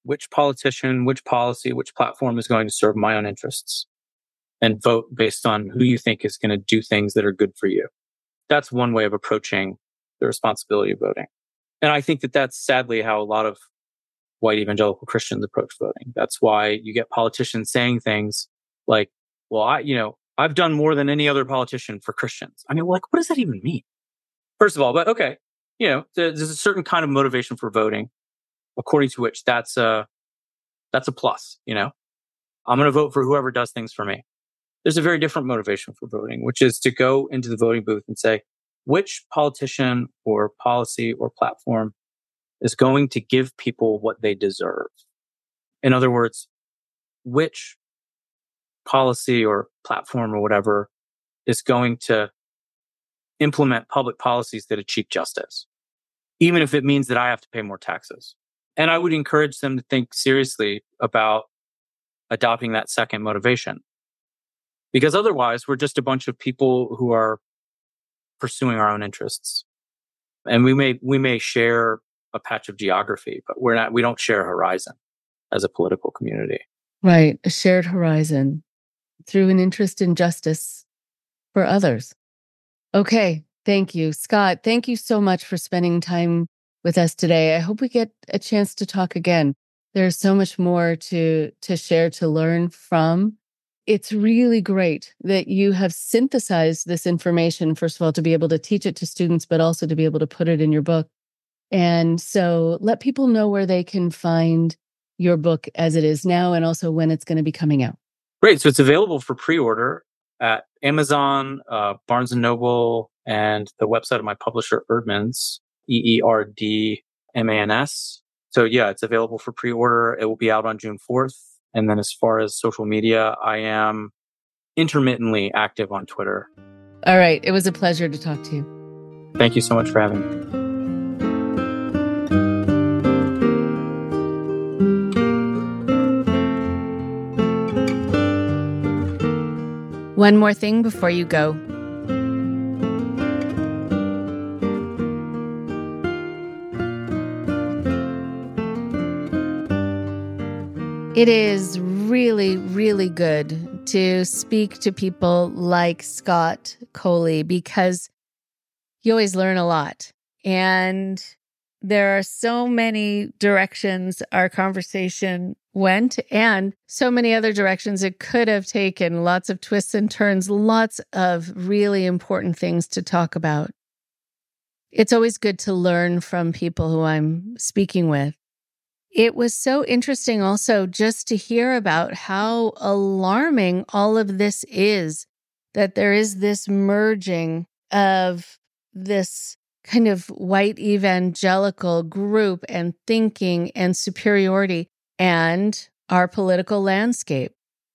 which politician, which policy, which platform is going to serve my own interests, and vote based on who you think is going to do things that are good for you. That's one way of approaching the responsibility of voting. And I think that that's sadly how a lot of white evangelical Christians approach voting. That's why you get politicians saying things like, well, I've done more than any other politician for Christians. I mean, like, what does that even mean? First of all, but okay, there's a certain kind of motivation for voting, according to which that's a plus. I'm going to vote for whoever does things for me. There's a very different motivation for voting, which is to go into the voting booth and say, which politician or policy or platform is going to give people what they deserve? In other words, which policy or platform or whatever is going to implement public policies that achieve justice, even if it means that I have to pay more taxes. And I would encourage them to think seriously about adopting that second motivation. Because otherwise, we're just a bunch of people who are pursuing our own interests. And we may share a patch of geography, but we don't share a horizon as a political community. Right. A shared horizon through an interest in justice for others. Okay. Thank you, Scott. Thank you so much for spending time with us today. I hope we get a chance to talk again. There's so much more to share, to learn from. It's really great that you have synthesized this information, first of all, to be able to teach it to students, but also to be able to put it in your book. And so let people know where they can find your book as it is now and also when it's going to be coming out. Great. So it's available for pre-order at Amazon, Barnes & Noble, and the website of my publisher, Eerdmans, EERDMANS. So yeah, it's available for pre-order. It will be out on June 4th. And then as far as social media, I am intermittently active on Twitter. All right. It was a pleasure to talk to you. Thank you so much for having me. One more thing before you go. It is really, really good to speak to people like Scott Coley because you always learn a lot. And there are so many directions our conversation went and so many other directions it could have taken, lots of twists and turns, lots of really important things to talk about. It's always good to learn from people who I'm speaking with. It was so interesting also just to hear about how alarming all of this is, that there is this merging of this kind of white evangelical group and thinking and superiority and our political landscape.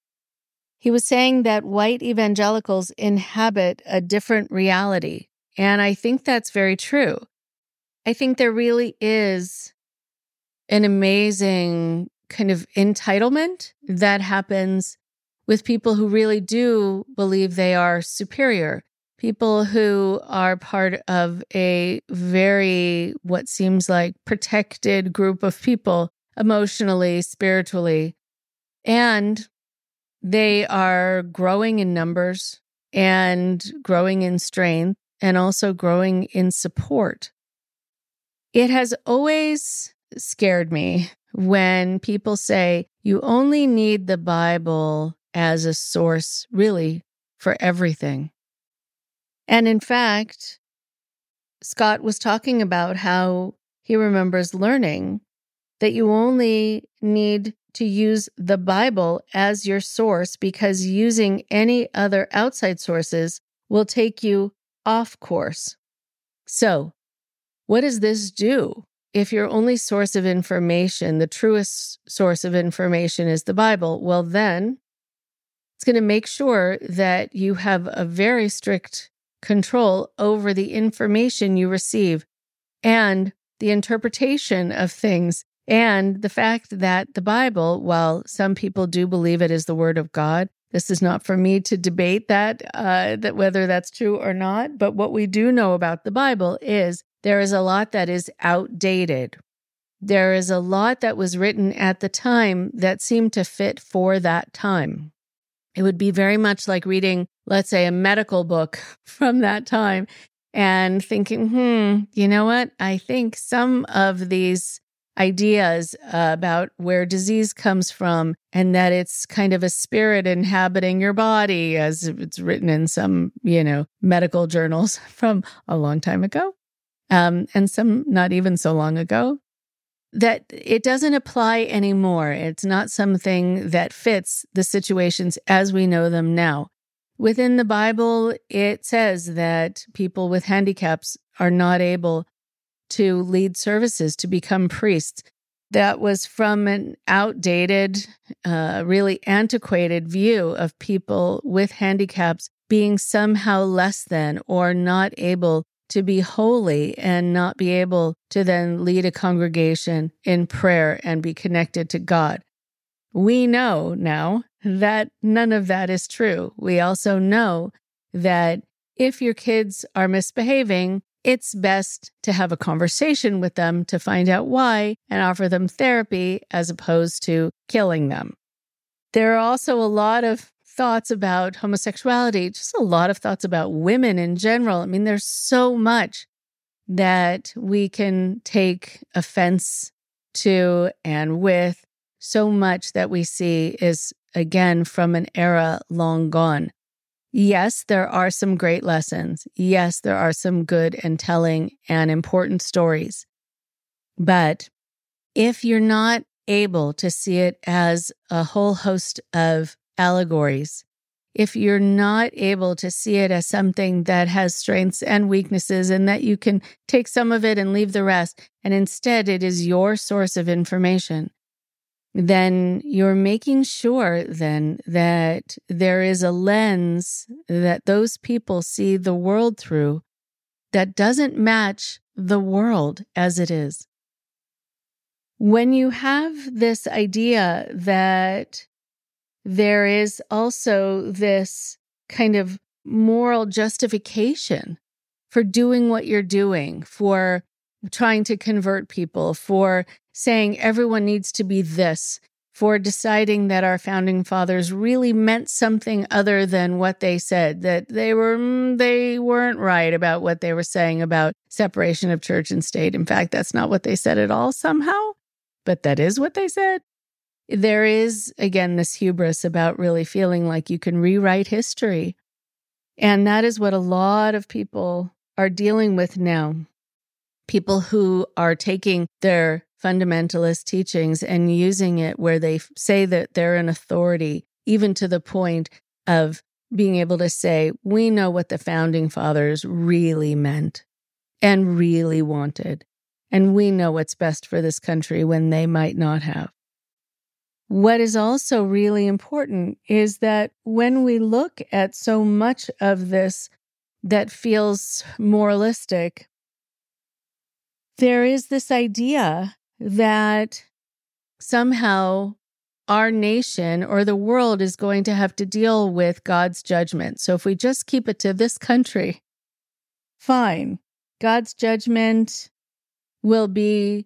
He was saying that white evangelicals inhabit a different reality, and I think that's very true. I think there really is an amazing kind of entitlement that happens with people who really do believe they are superior, people who are part of a very, what seems like, protected group of people emotionally, spiritually, and they are growing in numbers and growing in strength and also growing in support. It has always scared me when people say you only need the Bible as a source, really, for everything. And in fact, Scott was talking about how he remembers learning that you only need to use the Bible as your source because using any other outside sources will take you off course. So, what does this do? If your only source of information, the truest source of information is the Bible, well then it's going to make sure that you have a very strict control over the information you receive and the interpretation of things and the fact that the Bible, while some people do believe it is the Word of God, this is not for me to debate that whether that's true or not, but what we do know about the Bible is there is a lot that is outdated. there is a lot that was written at the time that seemed to fit for that time. It would be very much like reading, let's say, a medical book from that time and thinking, you know what? I think some of these ideas about where disease comes from and that it's kind of a spirit inhabiting your body, as it's written in some, medical journals from a long time ago, and some not even so long ago, that it doesn't apply anymore. It's not something that fits the situations as we know them now. Within the Bible, it says that people with handicaps are not able to lead services, to become priests. That was from an outdated, really antiquated view of people with handicaps being somehow less than or not able to be holy and not be able to then lead a congregation in prayer and be connected to God. We know now that none of that is true. We also know that if your kids are misbehaving, it's best to have a conversation with them to find out why and offer them therapy as opposed to killing them. There are also a lot of thoughts about homosexuality, just a lot of thoughts about women in general. I mean, there's so much that we can take offense to and with, so much that we see is, again, from an era long gone. Yes, there are some great lessons. Yes, there are some good and telling and important stories. But if you're not able to see it as a whole host of allegories, if you're not able to see it as something that has strengths and weaknesses and that you can take some of it and leave the rest, and instead it is your source of information, then you're making sure then that there is a lens that those people see the world through that doesn't match the world as it is. When you have this idea that there is also this kind of moral justification for doing what you're doing, for trying to convert people, for saying everyone needs to be this, for deciding that our founding fathers really meant something other than what they said, that they weren't right about what they were saying about separation of church and state. In fact, that's not what they said at all somehow, but that is what they said. There is, again, this hubris about really feeling like you can rewrite history. And that is what a lot of people are dealing with now. People who are taking their fundamentalist teachings and using it where they say that they're an authority, even to the point of being able to say, we know what the founding fathers really meant and really wanted, and we know what's best for this country when they might not have. What is also really important is that when we look at so much of this that feels moralistic, there is this idea that somehow our nation or the world is going to have to deal with God's judgment. So if we just keep it to this country, fine. God's judgment will be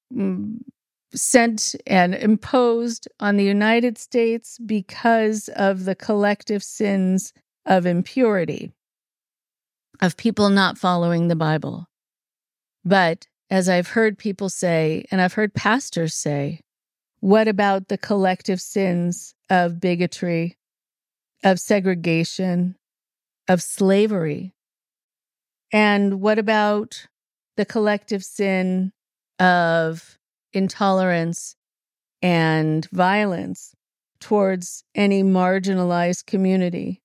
sent and imposed on the United States because of the collective sins of impurity, of people not following the Bible. But as I've heard people say, and I've heard pastors say, what about the collective sins of bigotry, of segregation, of slavery? And what about the collective sin of intolerance and violence towards any marginalized community?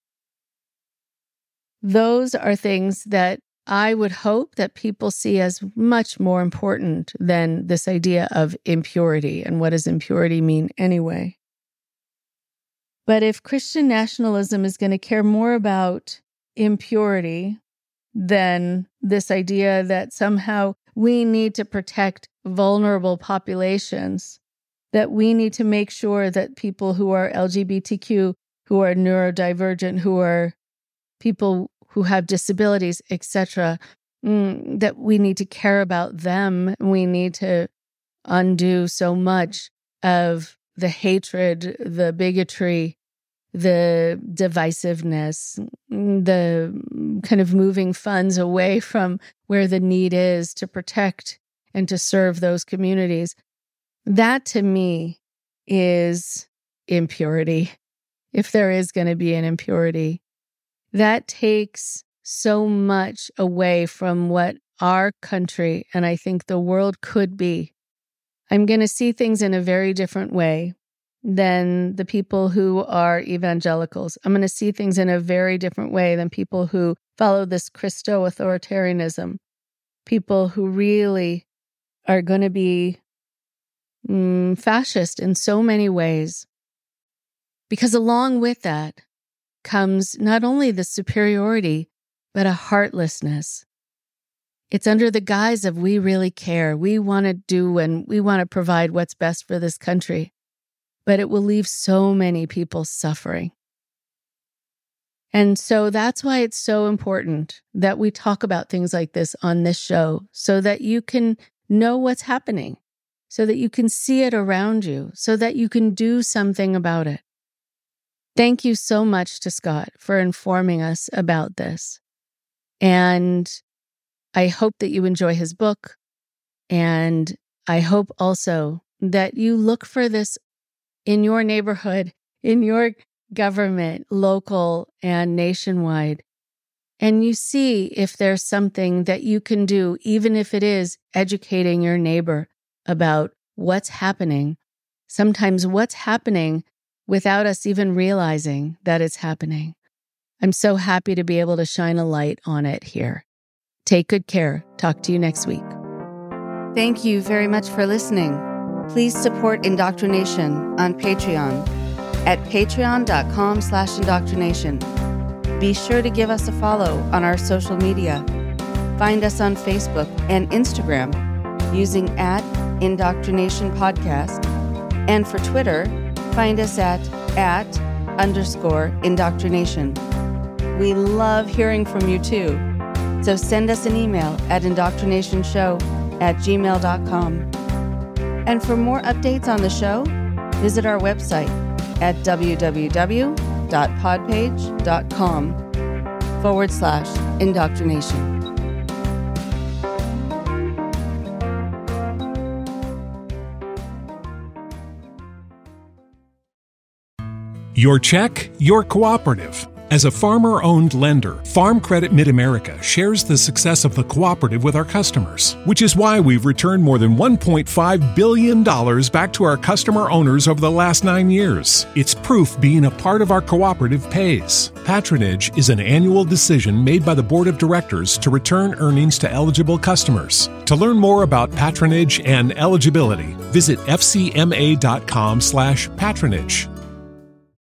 Those are things that I would hope that people see as much more important than this idea of impurity. And what does impurity mean anyway? But if Christian nationalism is going to care more about impurity than this idea that somehow we need to protect vulnerable populations, that we need to make sure that people who are LGBTQ, who are neurodivergent, who are people who have disabilities, etc., that we need to care about them. We need to undo so much of the hatred, the bigotry, the divisiveness, the kind of moving funds away from where the need is to protect and to serve those communities. That to me is impurity, if there is going to be an impurity. That takes so much away from what our country, and I think the world, could be. I'm going to see things in a very different way than the people who are evangelicals. I'm going to see things in a very different way than people who follow this Christo-authoritarianism, people who really are going to be fascist in so many ways. Because along with that comes not only the superiority, but a heartlessness. It's under the guise of we really care. We want to do and we want to provide what's best for this country. But it will leave so many people suffering. And so that's why it's so important that we talk about things like this on this show, so that you can know what's happening, so that you can see it around you, so that you can do something about it. Thank you so much to Scott for informing us about this. And I hope that you enjoy his book. And I hope also that you look for this in your neighborhood, in your government, local and nationwide. And you see if there's something that you can do, even if it is educating your neighbor about what's happening. Sometimes what's happening without us even realizing that it's happening. I'm so happy to be able to shine a light on it here. Take good care. Talk to you next week. Thank you very much for listening. Please support Indoctrination on Patreon at patreon.com/indoctrination. Be sure to give us a follow on our social media. Find us on Facebook and Instagram using @indoctrination podcast. And for Twitter, find us at @_indoctrination. We love hearing from you too. So send us an email at indoctrinationshow@gmail.com. And for more updates on the show, visit our website at www.podpage.com/indoctrination. Your check, your cooperative. As a farmer-owned lender, Farm Credit Mid-America shares the success of the cooperative with our customers, which is why we've returned more than $1.5 billion back to our customer owners over the last 9 years. It's proof being a part of our cooperative pays. Patronage is an annual decision made by the Board of Directors to return earnings to eligible customers. To learn more about patronage and eligibility, visit fcma.com/patronage.